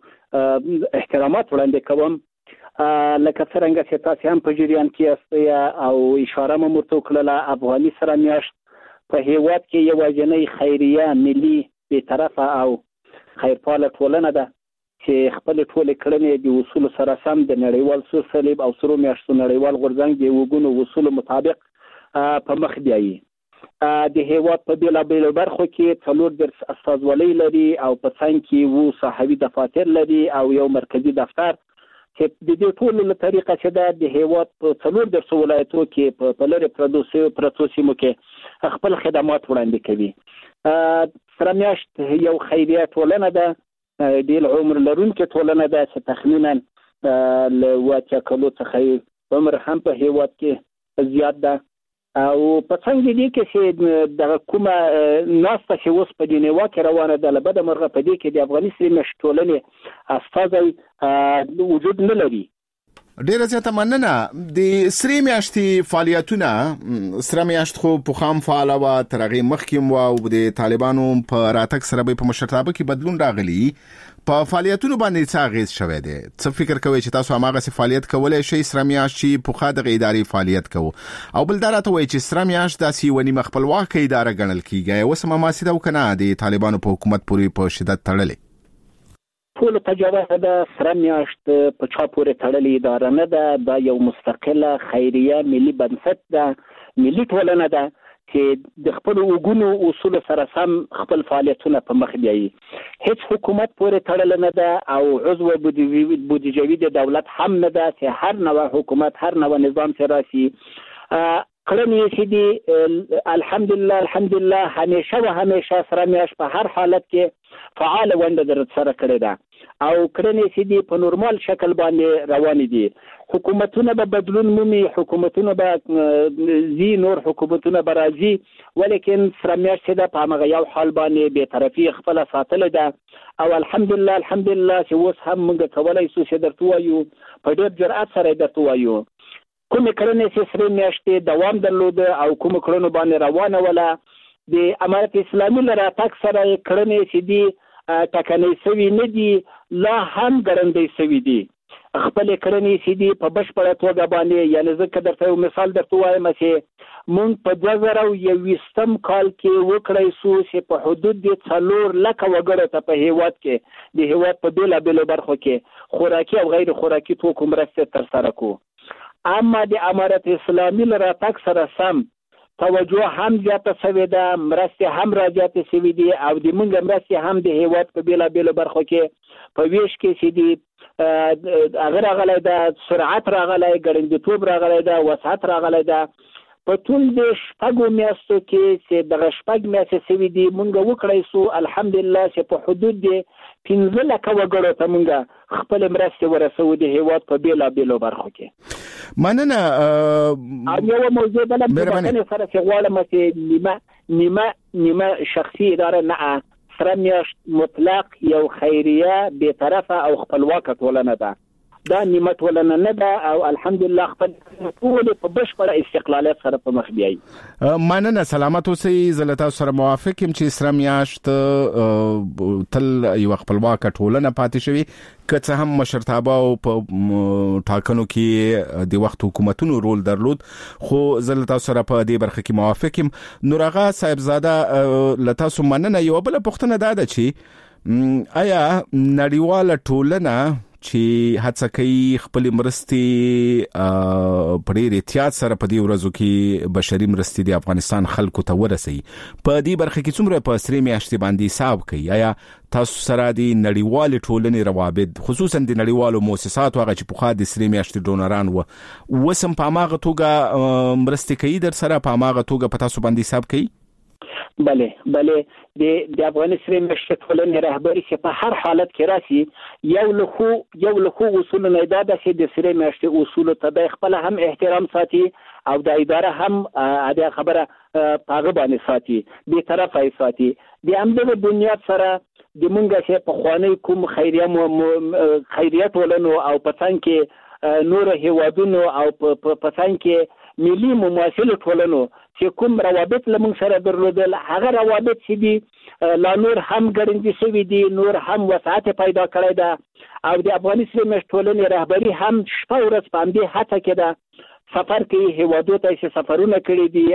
احترامات وړاندې کوم. لکه څنګه چې تاسو هم په جریان کې یاست او اشاره مو ورته وکړه، افغاني سره میاشت په هیواد کې یو ځنۍ خیریه ملي بی‌طرفه او خیرپاله ټولنه ده چې خپل ټول کړنې د اصول سره سم د نړیوال سور صلیب او سرو میاشتو نړیوال غورځنګ د وګونو اصول مطابق په مخ بیایي. د هیواد په بیلابیلو برخو کې څلور درس استازولۍ لري او په څنګ کې وو صحوي دفاتر لري او یو مرکزی دفتر چې د دې ټولو له طریقه چې د هیواد په څلور درس ولایتو کې په لری پردوسي پروسیمو کې خپل خدمات وړاندې کوي. سره میاشت یو خیریه ټولنه ده، ډېر عمر لرونکې ټولنه ده چې تخمینا له اوه کلو څخه عمر هم په هیواد کې زیات ده. او په څنګه دي کې چې د کومه ناسته چې اوس په جنیوا کې روانه ده، له بده مرغه په دې کې د افغاني سری میاشت ټولنې استازی وجود نه لري. ډیره زیاته مننه. د سری میاشتې فعالیتونه سره میاشت خو په خام فعال و تر هغه مخکې و او د طالبانو په راتګ سره به په مشرتابه کې بدلون راغلی. په فعالیتونو باندې څه اغیز شوی دی؟ څه فکر کوئ چې تاسو هماغه سي فعالیت کولای شئ سره میاشت چې په خاطر اداري فعالیت کوو؟ او بل دا راته وایي چې سره میاشت داسې ونی خپلواکه اداره ګڼل کیږي، اوس هم ماسي دا وکنه د طالبانو په حکومت پورې په شدت تړلې؟ ټول تجارت د سره میاشت په چا پورې تړلې اداره نه ده، دا یو مستقله خیریه ملي بنسټ ده، ملي ټولنه ده چې د خپل وګونو اصول سره سم خپل فعالیتونه په مخ بیایي. هیڅ حکومت پورې تړل نه ده او عضو بودیجوي د دولت هم نه ده چې هر نوع حکومت هر نوع نظام چې راشي کړنې چې دي الحمدلله الحمدلله همیشه و همیشه سره میاش په هر حالت کې فعال ونده در سره کړی ده. او کړنې چې دي په نورمال شکل باندې روان دي. حکومتونه به بدلون مومي، حکومتونه به زی نور حکومتونه به راځي، ولیکن سره میاشتې ده په همغه یو حال باندې بې طرفي خپله ساتلې ده او الحمدلله الحمدلله چې اوس هم موږ کولی شو چې درته ووایو په ډېر جرأت سره یې درته ووایو کومې کړنې چې سرې میاشتې دوام درلوده او کومو کړنو باندې روانه وله. د امارت اسلامي له راتګ سره یې کړنې چې دي ټکنۍ سوي نه دي، لا هم ګړندۍ سوي دي. خپلې کړنې چې دي په بشپړه توګه باندې، یعنې زه که درته یو مثال درته وایم چې موږ په دوه زره یوویشتم کال کې وکړی سو چې په حدود د څلور لکه وګړو ته په هیواد کې د هیواد په بېلابېلو برخو کې خوراکي او غیر خوراکي توکو مرستې ترسره کړو. اما د امارت اسلامي له راتګ سره سم توجه هم زیاته شوې ده، مرستې هم رازیاتې شوې دي او د موږ مرستې هم د هیواد په بېلابېلو برخو کې په ویش کې چې دي هغه راغلی ده، سرعت راغلی، ګړندیتوب راغلی ده، وسعت راغلی ده. په ټول د شپږو میاشتو کې چې دغه شپږ میاشتې شوي دي موږ وکړی سو الحمدلله چې په حدود د پنځه لکه وګړو ته موږ خپلې مرستې ورسوو د هیواد په بېلابېلو برخو کې. مننه. او یوه موضوع بله په بخښنې سره چې غواړم چې نیمه نیمه نیمه شخصي اداره نه، سره میاشت مطلق یو خیریه بېطرفه او خپلواکه ټولنه ده. دا نیمه ټولنه نه ده او الحمدلله خپل ټول په بشپړه استقلالیت سره په مخ بیایي. مننه، سلامت اوسئ. زه له تاسو سره موافق یم چې سره میاشت تل یو خپلواکه ټولنه پاتې شوي، که څه هم مشرتابه او په ټاکنو کې د وخت حکومتونو رول درلود، خو زه له تاسو سره په دې برخه کې موافق یم. نور آغا صاحبزاده له تاسو مننه. یوه بله پوښتنه دا ده چې آیا نړیواله ټولنه چې هڅه کوي خپل مرستې په ډېر احتیاط سره په دې ورځو کې بشري مرستې د افغانستان خلکو ته ورسوي، په دې برخه کې څومره په سرې میاشتې باندې حساب کوي؟ آیا تاسو سره د نړیوالې ټولنې روابط، خصوصا د نړیوالو مؤسساتو هغه چې پخوا د سرې میاشتې ډونران وو، اوس هم په هماغه توګه مرستې کوي در سره، په هماغه توګه په تاسو باندې حساب کوي؟ بله بله د د افغان سرې میاشتې ټولنې رهبري چې په هر حالت کې راشي یو له خو یو له خو اصولو نه دا ده چې د سرې میاشتې اصولو ته د خپل هم احترام ساتي او د اداره هم دا خبره په هغه باندې ساتي، بې طرفه یې ساتي. د همدغه بنیاد سره د مونږ چې پخوانی کوم خیریه خیریه ټولنو او په څنګ کې نور هیوادونو او په څنګ کې ملي مماثلو ټولنو چې کوم روابط له موږ سره درلودل، هغه روابط چې دي لا نور هم ګړندي شوي دي، نور هم وسعت پیدا کړی ده او د افغاني سرې میاشتې ټولنې رهبري هم شپه ورځ په همدې هڅه کې ده، سفر کوي هیوادو ته چې سفرونه کړي دي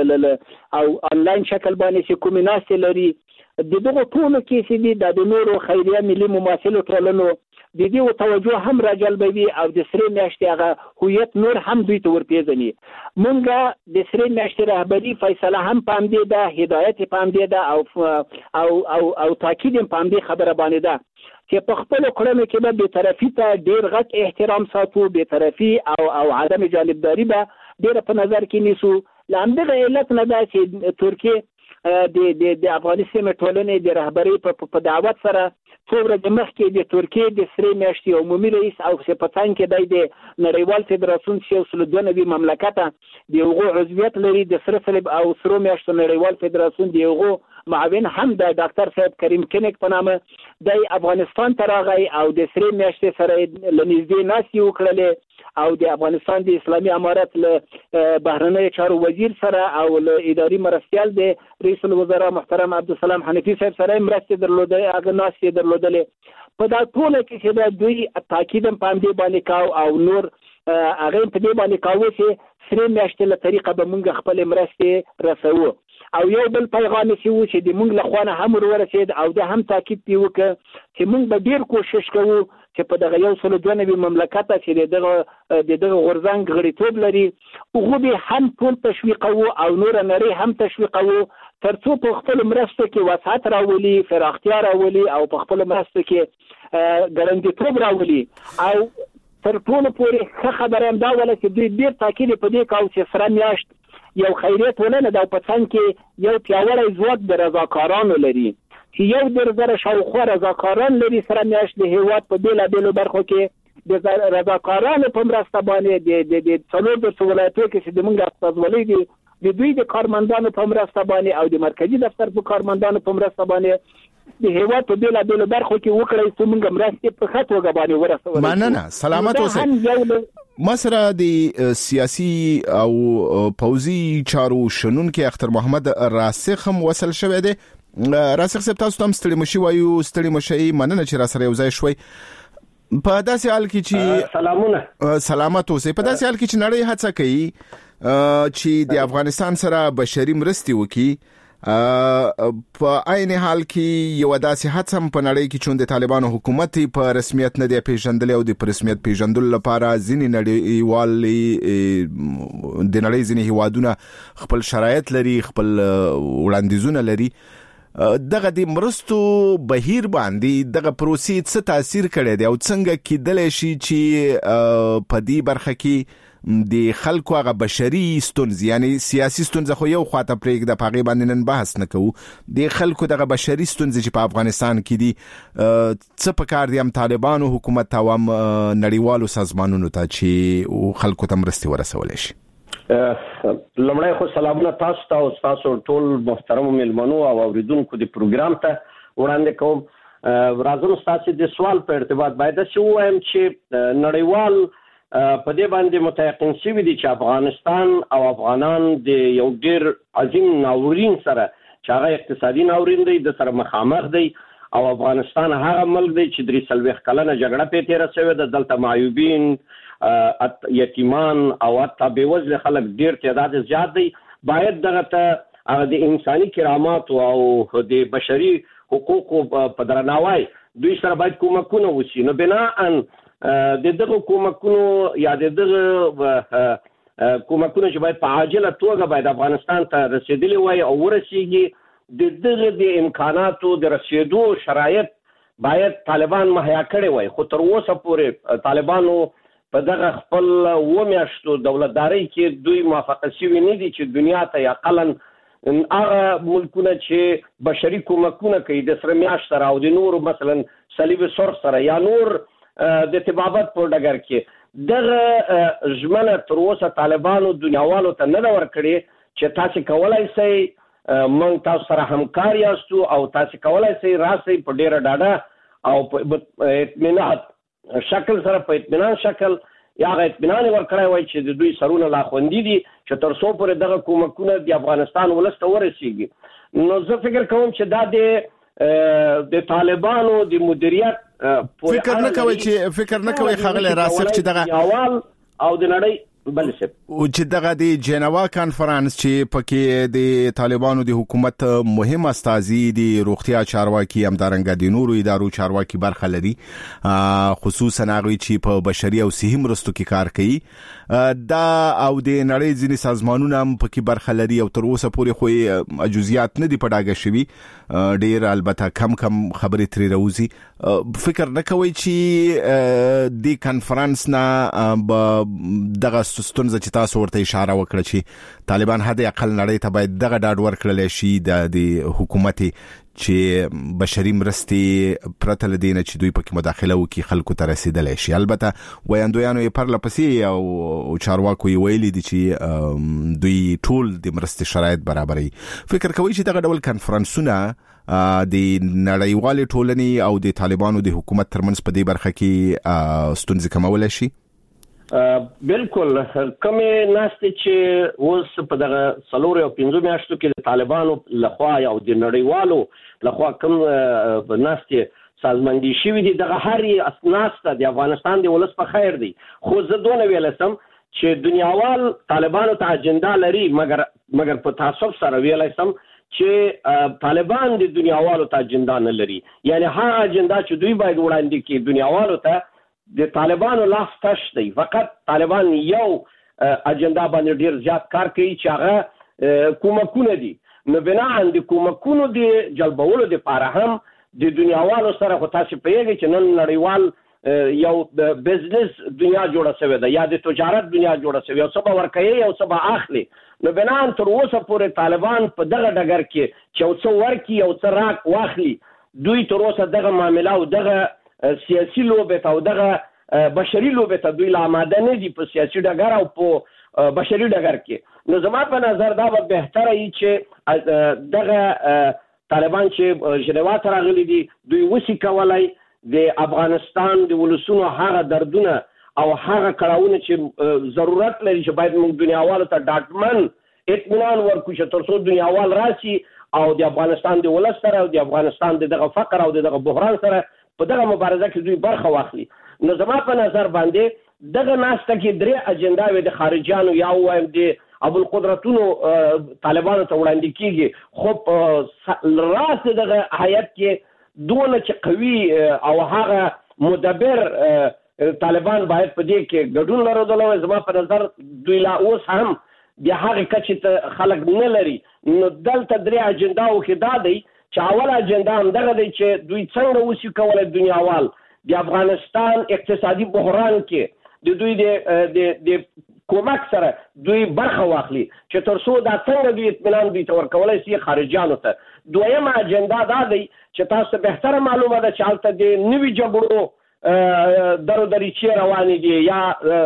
او او آنلاین شکل باندې چې کومې ناستې لري. د دغو ټولو کې چې دي د نورو خیریه ملي مماثلو ټولنو د دې توجه هم راجلبوي او د سرې میاشتې هغه هویت نور هم دوی ته ورپېژني. مونږ د سرې میاشتې رهبري فیصله هم په همدې ده، هدایت یې په همدې ده او او او او تاکید یې په همدې خبره باندې ده چې په خپلو کړنو کې به بېطرفي ته ډېر غټ احترام ساتو، بېطرفي او او عدم جانبداري به ډېره په نظر کې نیسو. له همدغه علت نه ده چې ترکیې د د د افغاني سیمې ټولنې د رهبرۍ په دعوت سره څو ورځې مخکې د ترکیې د سرې میاشتې عمومي رئیس او په څنګ کې دی د نړیوال فدراسیون چې یو سل دوه نوي مملکته د هغو عضویت لري، د سره صلیب او سرو میاشتو نړیوال فدراسیون د هغو معاون هم د ډاکټر صاحب کریم کنیک په نامه دی افغانستان ته راغی او د سرې میاشتې سره له نږدې ناستې وکړلې او د افغانستان د اسلامي امارت له بهرنیو چارو وزیر سره او له اداري مرستیال د رئیس الوزرا محترم عبدالسلام حنفي صاحب سره مرستې درلودلې، هغه ناستې درلودلې. په دا ټوله کې چې دا دوی تاکید هم په همدې باندې کاو او نور هغه په دې باندې کاوه چې سرې میاشتې له طریقه به موږ خپلې مرستې رسوو. او یو بل پیغام چې و چې د موږ له خوا نه هم ورسېد او د هم تاکید پې وکړه چې موږ به ډېر کوشش کوو چې په دغه یو سل دوه نوي مملکته چې د دغه د دغه غورځنګ غړیتوب لري هغو به هم ټول تشویقوو او نوره نړۍ هم تشویقوو تر څو په خپلو مرستو کې وسعت راولي، فراختیا راولي او په خپلو مرستو کې ګړندیتوب راولي. او تر ټولو پورې ښه خبره هم دا وله چې دوی ډېر تاکید یې په دې کاوه چې سره میاشت یو خیریه ټولنه ده او په څنګ کې یو پیاوړی ځواک د رضاکارانو لري چې یو ډیر زره شاوخوا رضاکاران لري سره میاشت د هیواد په بیلا بیلو برخو کې د رضاکارانو په مرسته باندې د د څلور د ولایتونو کې چې د موږ استازولۍ دي د دوی د کارمندانو په مرسته باندې او د مرکزی دفتر په کارمندانو په مرسته باندې د هیواد په بیلا بیلو برخو کې وکړای چې موږ مرستې په خط وګ باندې ورسول. مننه سلامت اوسئ. مسره د سیاسي او پوزي چارو شنونکو اختر محمد راسخ هم وصل شوی دی. راسخ صاحب تاسو تم ستړي مشي وایو ستړي مشي مننه چې را سره یو ځای شوي. په داسې حال کې چې سلامونه سلامت اوسئ په داسې حال کې چې نړۍ هڅه کوي چې د افغانستان سره بشري مرستې وکړي په عین حال کې یو داسې هڅه هم په نړۍ کې چې د طالبانو حکومت په رسمیت نه دی پیژندل او د رسمیت پیژندل لپاره ځینې نړیوال د نړۍ ځینې هیوادونه خپل شرایط لري خپل وړاندیزونه لري. دغه د مرستو بهیر باندې دغه پروسې څه تاثیر کړی دی او څنګه کېدلی شي چې په دې برخه کې د خلکو هغه بشري ستونزې یعنی سیاسي ستونزې خو یو خواته پرېږده په هغې باندې نن بحث نه کوو د خلکو دغه بشري ستونزې چې په افغانستان کې دي څه پکار دي هم طالبانو حکومت ته او هم نړیوالو سازمانونو ته چې خلکو ته مرستې ورسولی شي. لمړی خو سلامونه تاسو ته او تاسو ټول محترم مېلمنو او اوریدونکو د پروګرام ته وړاندې کوم. راځم تاسو د سوال په ارتباط باید چې وایم چې نړیوال په دې باندې متيقن شوي دي چې افغانستان او افغانان د یو ډیر عظیم ناورین سره چې هغه اقتصادي ناورین دی د سره مخامخ دی او افغانستان هغه ملک دی چې درې څلوېښت کلنه جګړه پې تېره شوې ده. دلته معیوبین یتیمان او حتی بېوزله خلک ډیر تعداد زیات دی. باید دغه ته د انساني کرامات او د بشري حقوقو په درناوي دوی سره باید کومکونه وشي. نو بناءً د دغه کومکونو یا د دغه کومکونه چې باید په عاجله توګه باید افغانستان ته رسیدلی وای او ورسیږي د دغه د امکاناتو د رسیدو شرایط باید طالبان مهیا کړي وای. خو تر اوسه پورې طالبانو په دغه خپل و میاشتو دولتداري کې دوی موافقه شوي نه دي چې دنیا ته یا قلن هغه ملکونه چې بشري کومکونه کوي د سره میاشت سره او د نورو مثلا صلیب سرخ سره یا نور د طبابت په ډګر کې دغه ژمنه تر اوسه طالبانو دنیاوالو ته نه ورکړي چې تاسو کولای شئ موږ تاسو سره همکار یاستو او تاسو کولای شئ راسئ په ډیره ډاډه او په اطمینان شکل سره په اطمینان شکل یا غو اطمینان ورکړای وای چې د دوی سرونه لا خوندې دي چې تر څو پورې دغه کومکونه د افغانستان ولسته ورسیږي. نو زه فکر کوم چې دا د د طالبانو د مدیریت فکر نه کوي چې فکر نه کوي خغل راسخ چې دغه اول او د نړۍ بل څه او چې دغه د جنوا کانفرنس چې پکې د طالبانو د حکومت مهم استازي د روغتیا چارواکي همدارنګه د نورو ادارو چارواکي برخه لري خصوصا هغه چې په بشري او صحي مرستو کې کار کوي دا او د نړۍ ځینې سازمانونه هم پکې برخه لري او تر اوسه پورې خو جزئیات نه دي پډاګه شوي ډیر البته کم کم خبرې ترې راوځي. فکر نه کوي چې د کانفرنس نه دغه ستونزه چې تاسو ورته اشاره وکړه چې طالبان حد اقل نړۍ ته باید دغه ډاډ ورکړل شي د حکومت چې بشري مرستې پرته لدینه چې دوی پکې مداخله وکړي خلکو ته رسیدلی شي. البته ویاندویانو یې پرله پسې او چارواکو یې ویلي دي چې دوی ټول د مرستې شرایط برابروي. فکر کوي چې دغه ډول کانفرنسونه د نړیوالې ټولنې او د طالبانو د حکومت ترمنځ په دې برخه کې ستونزې کمولی شي؟ بالکل کومې ناستې چې اوس په دغه څلور او پنځه میاشتو کې د طالبانو لخوا او د نړیوالو لخوا کوم ناستې سازماندهي شوي دي دغه هرې اسناسته د افغانستان د ولس په خیر دی. خو زه دونه ویلی سم چې دنیاوال طالبانو ته اجنډا لري مګر مګر په تعصب سره ویلی سم چې طالبان د دنیاوالو ته اجنډا نه لري. یعنی هغه اجنډا چې دوی باید وړاندې کړي دنیاوالو ته د طالبانو لاس تش دی. فقط طالبان یو اجنډا باندې ډیر زیات کار کوي چې هغه کومکونه دي. نو بناءً د کومکونو د جلبولو لپاره هم د دنیاوالو سره خو تاسو پیږئ چې نن نړیوال یو بزنس دنیا جوړه شوې ده یا د تجارت دنیا جوړه شوې او څه ورکوي او څه اخلي. نو بنان تر اوسه پورې طالبان په دغه ډګر کې چې او څه ورکي او څه راک واخلي دوی تر اوسه دغه معامله او دغه سیاسي لوبې او دغه بشري لوبې ته دوی لا آماده نه دي په سیاسي ډګر او په بشري ډګر کې. نو زما په نظر دا به بهتره وي چې دغه طالبان چې ژنیوا ته راغلي دي دوی وسي کولای د افغانستان د ولسونو هغه دردونه او هغه کړهونه چې ضرورت لري چې باید موږ دنیاوالو ته ډاډمن اطمینان ورکړو چې تر څو دنیاوال راشي او د افغانستان د ولس سره او د افغانستان دغه فقر او دغه بحران سره په دغه مبارزه کې دوی برخه واخلي. نو زما په نظر باندې دغه ناسته کې درې اجنډاوې د خارجيانو یا وایم د ابوالقدرتونو طالبانو ته وړاندې کیږي خو راس دغه حیات کې دونه چې قوي او هغه مدبر طالبان باید په دې کې ګډون لرلو. زما په نظر دوی لا اوس هم د هغه کچې ته خلک نه لري. نو دلته درې اجنډاو کې دا دی چې اول اجنډا هم دغه دی چې دوی څنګه وسي کولای دنیاوال د افغانستان اقتصادي بحران کې د دوی د د کومک سره دوی برخه واخلي چې تر څو دا څنګه دوی اطمینان دوی ته ورکولای شي خارجيانو ته. دویمه اجنډا دا دی چې تاسو بهتره معلومه ده چې هلته د نوي جګړو درو دریچې روانې دي یا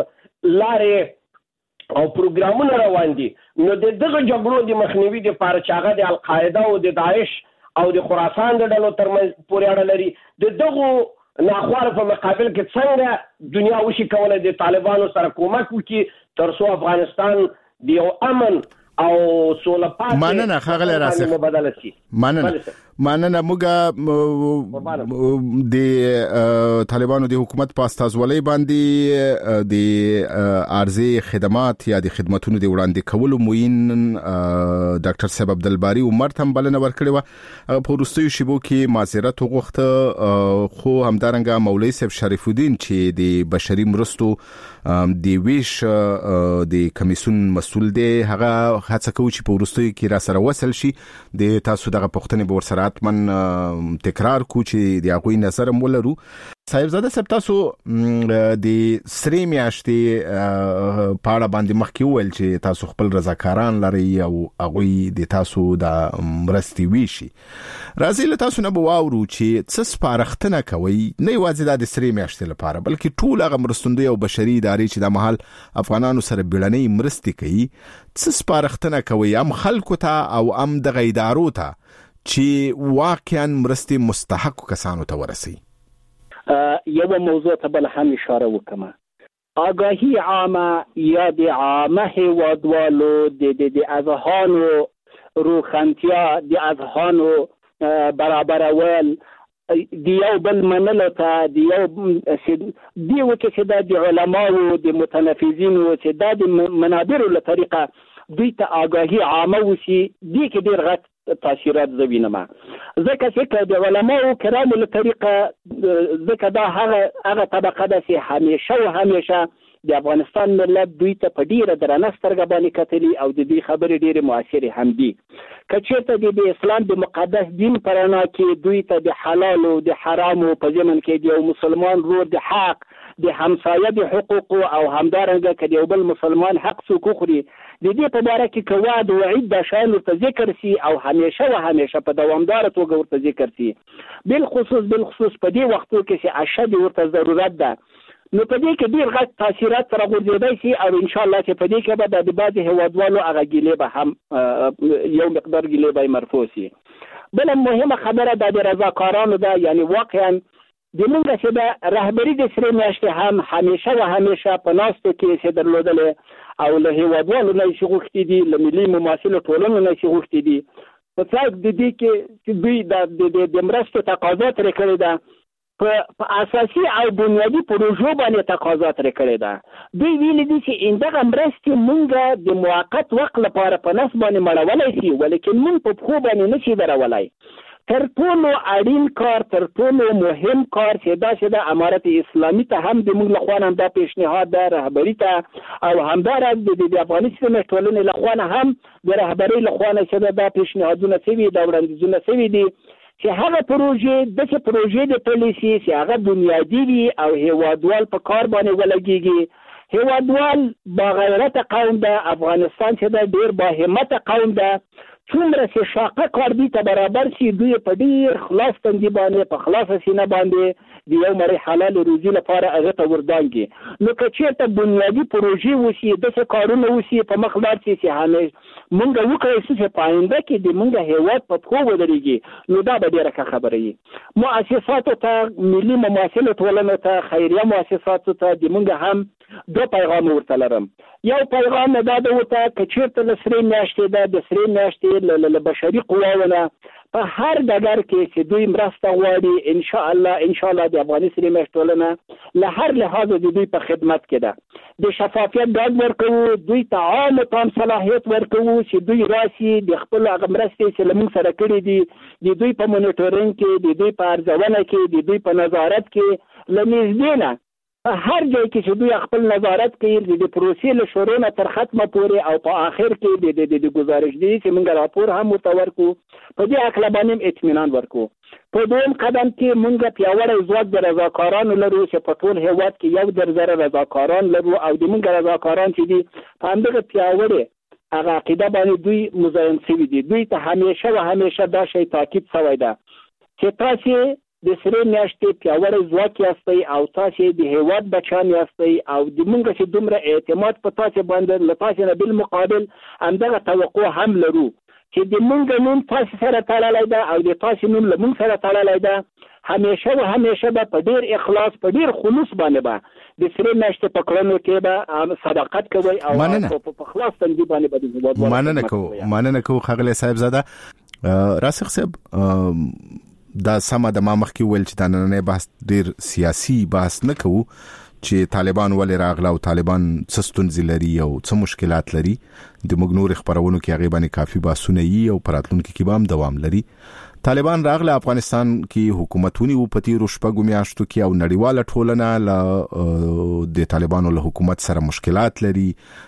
لارې او پروګرامونه روان دي. نو د دغه جګړو د مخنیوي لپاره چې هغه د القاعده او د داعش او د خراسان د ډلو ترمنځ پورې اړه لري د دغو ناخوار په مقابل کې څنګه دنیا وشي کولای د طالبانو سره کومک وکړي تر څو افغانستان د یو امن او سوله پاتې مننه خغل راسخ مبادله شي. مننه مننه موږ د طالبانو د حکومت په استازولۍ باندې د ارزي خدمات یا د خدماتونو د وړاندې کولو موین ډاکټر صاحب عبدالباری عمر تم بلنه ورکړې و په وروستیو شیبو کې معذرت وغوښته خو همدارنګه مولوی صاحب شریف الدین چې د بشري مرستو د ویش د کمیسیون مسؤل دی هغه هڅه کوي چې په وروستیو کې را سره وصل شي د تاسو دغه پوښتنې به ورسره من تکرار کو چې د هغوی نظر مولرو. صاحبزاده صاحب تاسو د سری میاشتې په اړه باندې مخکې وویل چې تاسو خپل رضاکاران لري او هغوی د تاسو د مرستې ویشي. راځي له تاسو نه به واورو چې څه سپارښتنه کوي نه یوازې د سری میاشتې لپاره بلکې ټول هغه مرستندوی او بشري ادارې چې د مهال افغانانو سره بیړنۍ مرستې کوي څه سپارښتنه کوي هم خلکو ته او هم دغه ادارو ته چې واقعا مرستې مستحق کسانو ته ورسي. یو موضوع ته بل هم اشاره وکم. آگاهی عامه یا د عامه هیوادوالو د د اذهانو روښانتیا د اذهانو برابرول د یو بل منلو ته د یو دی وکړي د علماو د متنفذینو چې د منابر له طریقه دوی ته آگاهی عامه وشي دی کې ډیر غټ تاثیرات زوینما ځکه چې د علماو کرامو له طریقه ځکه دا هغه هغه طبقه ده چې همیشه او همیشه د افغانستان ملت دوی ته په ډیره درنه سترګه باندې کتلي او د دې خبرې ډیره موثرې هم دي. که چېرته د اسلام د مقدس دین په رڼا کې دوی ته د حلال او د حرامو په ضمن کې د یو مسلمان ورور د حق د همسایه د حقوقو او همدارنګه که د یو بل مسلمان حق څوک وخوري د دې په باره کې که وعد او وعید د شیان ورته ذکر سي او همیشه و همیشه په دوامداره توګه ورته ذکر سي بالخصوص بالخصوص په دې وختو کې چې اشد ورته ضرورت ده نو په دې کې ډېر غټ تاثیرات سره غورځېدی شي او انشاءالله چې په دې کې به د بعضې هیوادوالو هغه ګیلې به هم یو مقدار ګیلې به یې مرفوع شي. بله مهمه خبره دا د رضاکارانو ده، یعنی واقعا د موږ چې د رهبري د سرې میاشتې هم همیشه و همیشه په ناستو کې چې درلودلې او له هیوادوالو نه یې چې غوښتي دي، له ملي مماثلو ټولنو نه یې چې غوښتي دي، په څاک د دې کې چې دوی د مرستو تقاضا ترې کړې ده، په اساسي او بنیادي پروژو باندې تقاضا ترې کړې ده. دوی ویلي دي چې اندغه مرستې موږ د موقت وخت لپاره په نس باندې مړولی شي، ولیکن موږ په پښو باندې نه شي درولی. تر ټولو اړین کار، تر ټولو مهم کار چې دا چې د امارت اسلامي ته هم د موږ لخوا نه دا پیشنهاد ده، رهبري ته او همدارنګه د افغاني سیمې ټولنې لخوا نه هم د رهبرۍ لخوا نه چې دا پیشنهادونه شوي، دا وړاندیزونه شوي دي چې هغه پروژې دغه پروژې د پالیسي چې هغه بنیادی وي او هیوادوال په کار باندې ولګيږي. هیوادوال با غیرت قوم ده، افغانستان چې ده ډیر با همت قوم ده، څومره چې شاقه کار دي ته برابر شي دوی په ډیر خلاص تندي باندې په خلاصه سینه باندې د یو مری حلال روزي لپاره هغه ته وردانګي. نو که چېرته بنیادی پروژې وشي دغه کارونه وشي په مخ لاړ شي چې همیشه مونږ وکړو چې په آینده کې د مونږ هیواد په پخو ودرېږي نو دا به ډیره ښه خبره وي. مؤسساتو ته، ملي مماثلو ټولنو ته، خیریه مؤسساتو ته د مونږ هم دو پیغام ورته لرم. یو پیغام دا ده ورته که چېرته د سرې میاشتې ده د سرې میاشتې له بشري قواونه په هر ډګر کې چې دوی مرسته غواړي ان شاء الله ان شاء الله د افغاني سرې میاشت ټولنه له هر لحاظه د دوی په خدمت کې ده. د شفافیت ډاډ ورکوو، دوی ته عام تام صلاحیت ورکوو چې دوی راشي د خپل هغه مرستې چې له موږ سره کړي دي د دوی په مونیټورینګ کې، د دوی په ارزونه کې، د دوی په نظارت کې له نږدې نه هر ځای کې چې دوی خپل نظارت کوي د پروسې له شروع نه تر ختمه پورې او په آخر کې د د گزارش دي چې موږ راپور هم متورکو په دې اکله باندې اطمینان ورکو. په دویم قدم کې موږ پیاوړی ځواک د رضاکارانو لرو چې په ټول هیواد کې یو در زره رضاکاران لرو او د موږ رضاکاران چې دي په همدغه پیاوړی هغه عقیده باندې دوی مزین شوي دي. دوی ته همیشه و همیشه دا شی تاکید شوی ده چې تاسې د سرې میاشتې پیاوړی ځواک یاستئ او تاسې د هیواد بچیان یاستئ او د موږ چې دومره اعتماد په تاسې باندې له تاسې نه بالمقابل همدغه توقع هم لرو چې د موږ نوم تاسې سره تړلی ده او د تاسې نوم له موږ سره تړلی ده. همیشه و همیشه به په ډیر اخلاص په ډیر خلوص باندې به د سرې میاشتې په کړنو کې به صداقت کوئ او په خلاص تندي باندې به د هیواد مننه کوو مننه کوو ښاغلی صاحب زاده. راسخ صاحب دا سمه د ما مخکې ویل چې دا نننی بحث ډیر سیاسي بحث نه کوو چې طالبان ولې راغله او طالبان څه ستونزې لري او څه مشکلات لري. د موږ نور خبرونو کې هغې باندې کافي بحثونه یي او په راتلونکي کې به هم دوام لري. طالبان راغله افغانستان کې حکومت ونیو په تیرو شپږو میاشتو کې او نړیواله ټولنه له د طالبانو له حکومت سره مشکلات لري،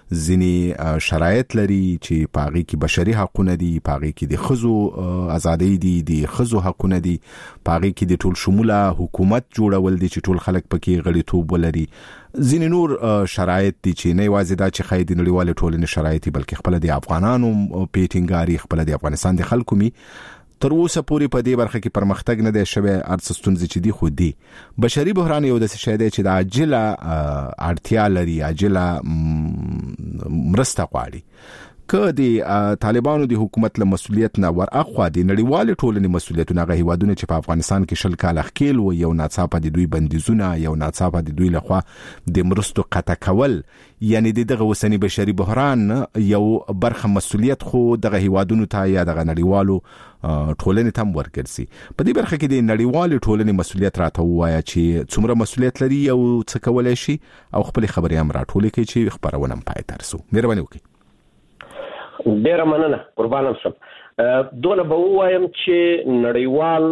ځینې شرایط لري چې په هغې کې بشري حقونه دي، په هغې کې د ښځو ازادۍ دي، د ښځو حقونه دي، په هغې کې د ټول شموله حکومت جوړول دي چې ټول خلک پکې غړیتوب ولري. ځینې نور شرایط دي چې نه یوازې دا چې ښایي د نړیوالې ټولنې شرایط بلکې خپله د افغانانو پیټینګاري، خپله د افغانستان د خلکو می تر اوسه پورې په دې برخه کې پرمختګ نه دی شوی. ارڅ ستونزې چې دي خو دي بشري بحران یو داسې شی دی چې د عاجله اړتیا لري، عاجله مرسته غواړي. که د طالبانو د حکومت له مسؤلیت نه ور اخوا د نړیوالې ټولنې مسؤلیتونه هغه هیوادونه چې په افغانستان کې شل کاله ښکیل و یو ناڅاپه د دوی بندیزونه، یو ناڅاپه د دوی لخوا د مرستو قطع کول، یعنی دغه اوسنی بشري بحران یو برخه مسؤلیت خو دغه هیوادونو ته یا دغه نړیوالو ټولنې ته هم ورګرځي. په دې برخه کې د نړیوالې ټولنې مسؤلیت راته ووایه چې څومره مسؤلیت لري او څه کولی شي او خپلې خبرې هم راټولې کړي چې خپرونه هم پای ته رسو. مهرباني وکړئ. ډیره مننه قربانم شم. دونه به ووایم چې نړیوال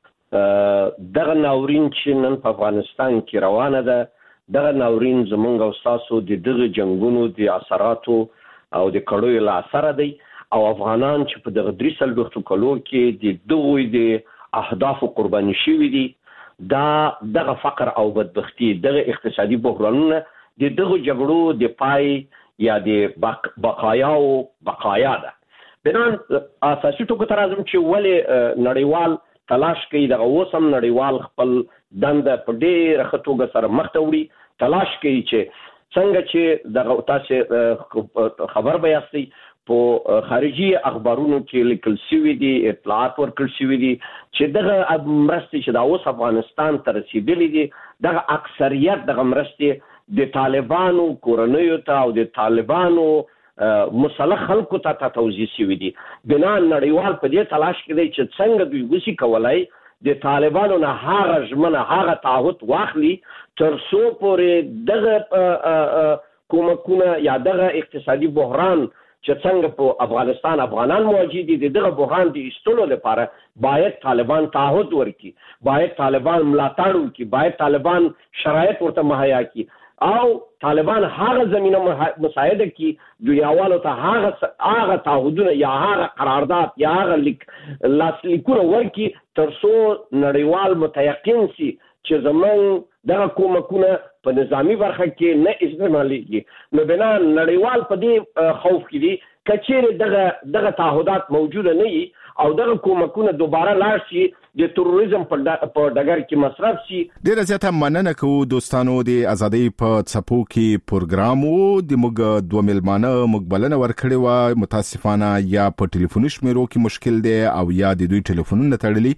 دغه ناورین چې نن په افغانستان کې روانه ده، دغه ناورین زمونږ او ستاسو د دغه جنګونو د اثراتو او د کړیو له اثره دی او افغانان چې په دغه درې څلوېښتو کلو کې د دغوی د اهدافو قرباني شوي دي، دا دغه فقر او بدبختي، دغه اقتصادي بحرانونه د دغه جګړو د پای یا د بقایاو بقایا ده. بنان اساسي ټکو ته راځم چې ولې نړیوال تلاش کوي، دغه اوس هم نړیوال خپل دنده په ډېره ښه توګه سره مخته وړي، تلاش کوي چې څنګه چې دغه تاسې خبر به یاستئ په خارجي اخبارونو کې لیکل شوي دي، اطلاعات ورکړل شوي دي چې دغه مرستې چې دا اوس افغانستان ته رسېدلي دي، دغه اکثریت دغه مرستې د طالبانو کورنیو ته او د طالبانو مسلح خلکو ته توزیع شوي دي. بنا نړیوال په دې تلاش کې دی چې څنګه دوی وشي کولای د طالبانو نه هغه ژمنه، هغه تعهد واخلي تر څو پورې دغه کومکونه یا دغه اقتصادي بحران چې څنګه په افغانستان افغانان موجود دي، دغه بحران د ایستلو لپاره باید طالبان تعهد ورکړي، باید طالبان ملاتړ وکړي، باید طالبان شرایط ورته مهیا کړي. او طالبان هغه زمينه مساعده کی دنیاوالو ته هغه هغه تعهدونه یا هغه قرارداد یا هغه لیک لاسلیکونه ورکی ترڅو نړیوال متيقن سي چې زمون دغه کومکونه په نظامی برخه کې نه استعمالېږي. نو بنا نړیوال په دې خوف کې دي کچېره دغه دغه تعهدات موجوده نه وي او دغه کومکونه دوباره لاړ شي د تروریزم په ډګر کې مصرف شي. ډیره زیاته مننه کوو دوستانو د ازادۍ په څپو کې پروګرام وو د موږ دوه ملمانه مقبلنه ورکړی و متاسفانه یا په ټلیفوني شمیرو کې مشکل دی او یا د دوی ټلیفونونه تړلي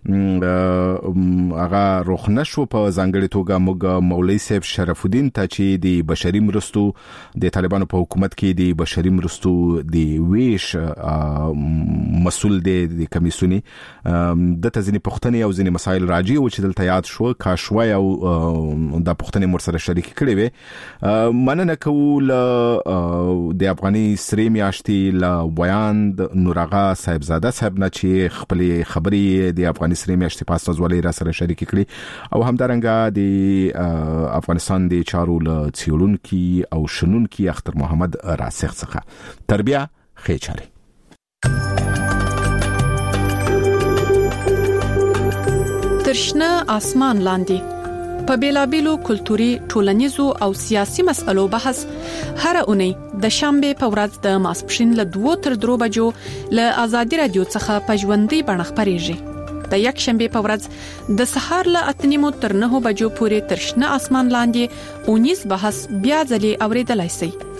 هغه روخنه شو. په ځانګړي توګه موږ مولوی صاحب شرف الدین ته چې د بشري مرستو د طالبانو په حکومت کې د بشري مرستو د ویش مسول دی د کمیسونی د ځینې پښتنې او ځینې مسایل راځي او چې دلته یاد شو کا شوي او د پښتنې مر سره شریک کړي وي. مننه کوم د افغاني سری میاشتې ل بیان نورغه صاحبزاده صاحب نه چې خپل خبري د افغاني سری میاشتې په اساس ولې را سره شریک کړي او همدارنګه د افغانستان د چارو ل څیړونکو او شنونکو اختر محمد راسخ څخه تربیه خېچاري. ترشنه اسمان لاندې په بیلابیلو کلتوري ټولنیزو او سیاسي مسألو بحث هر اونۍ د شنبه په ورځ د ماسپښین له دوه تر درو بجو له آزادي رادیو څخه په ژوندۍ بڼه خبريږي. د یک شنبه په ورځ د سهار له اته نیمو تر نه بجو پورې ترشنه اسمان لاندې اونیز بحث بیا ځلې اوریدلای شئ.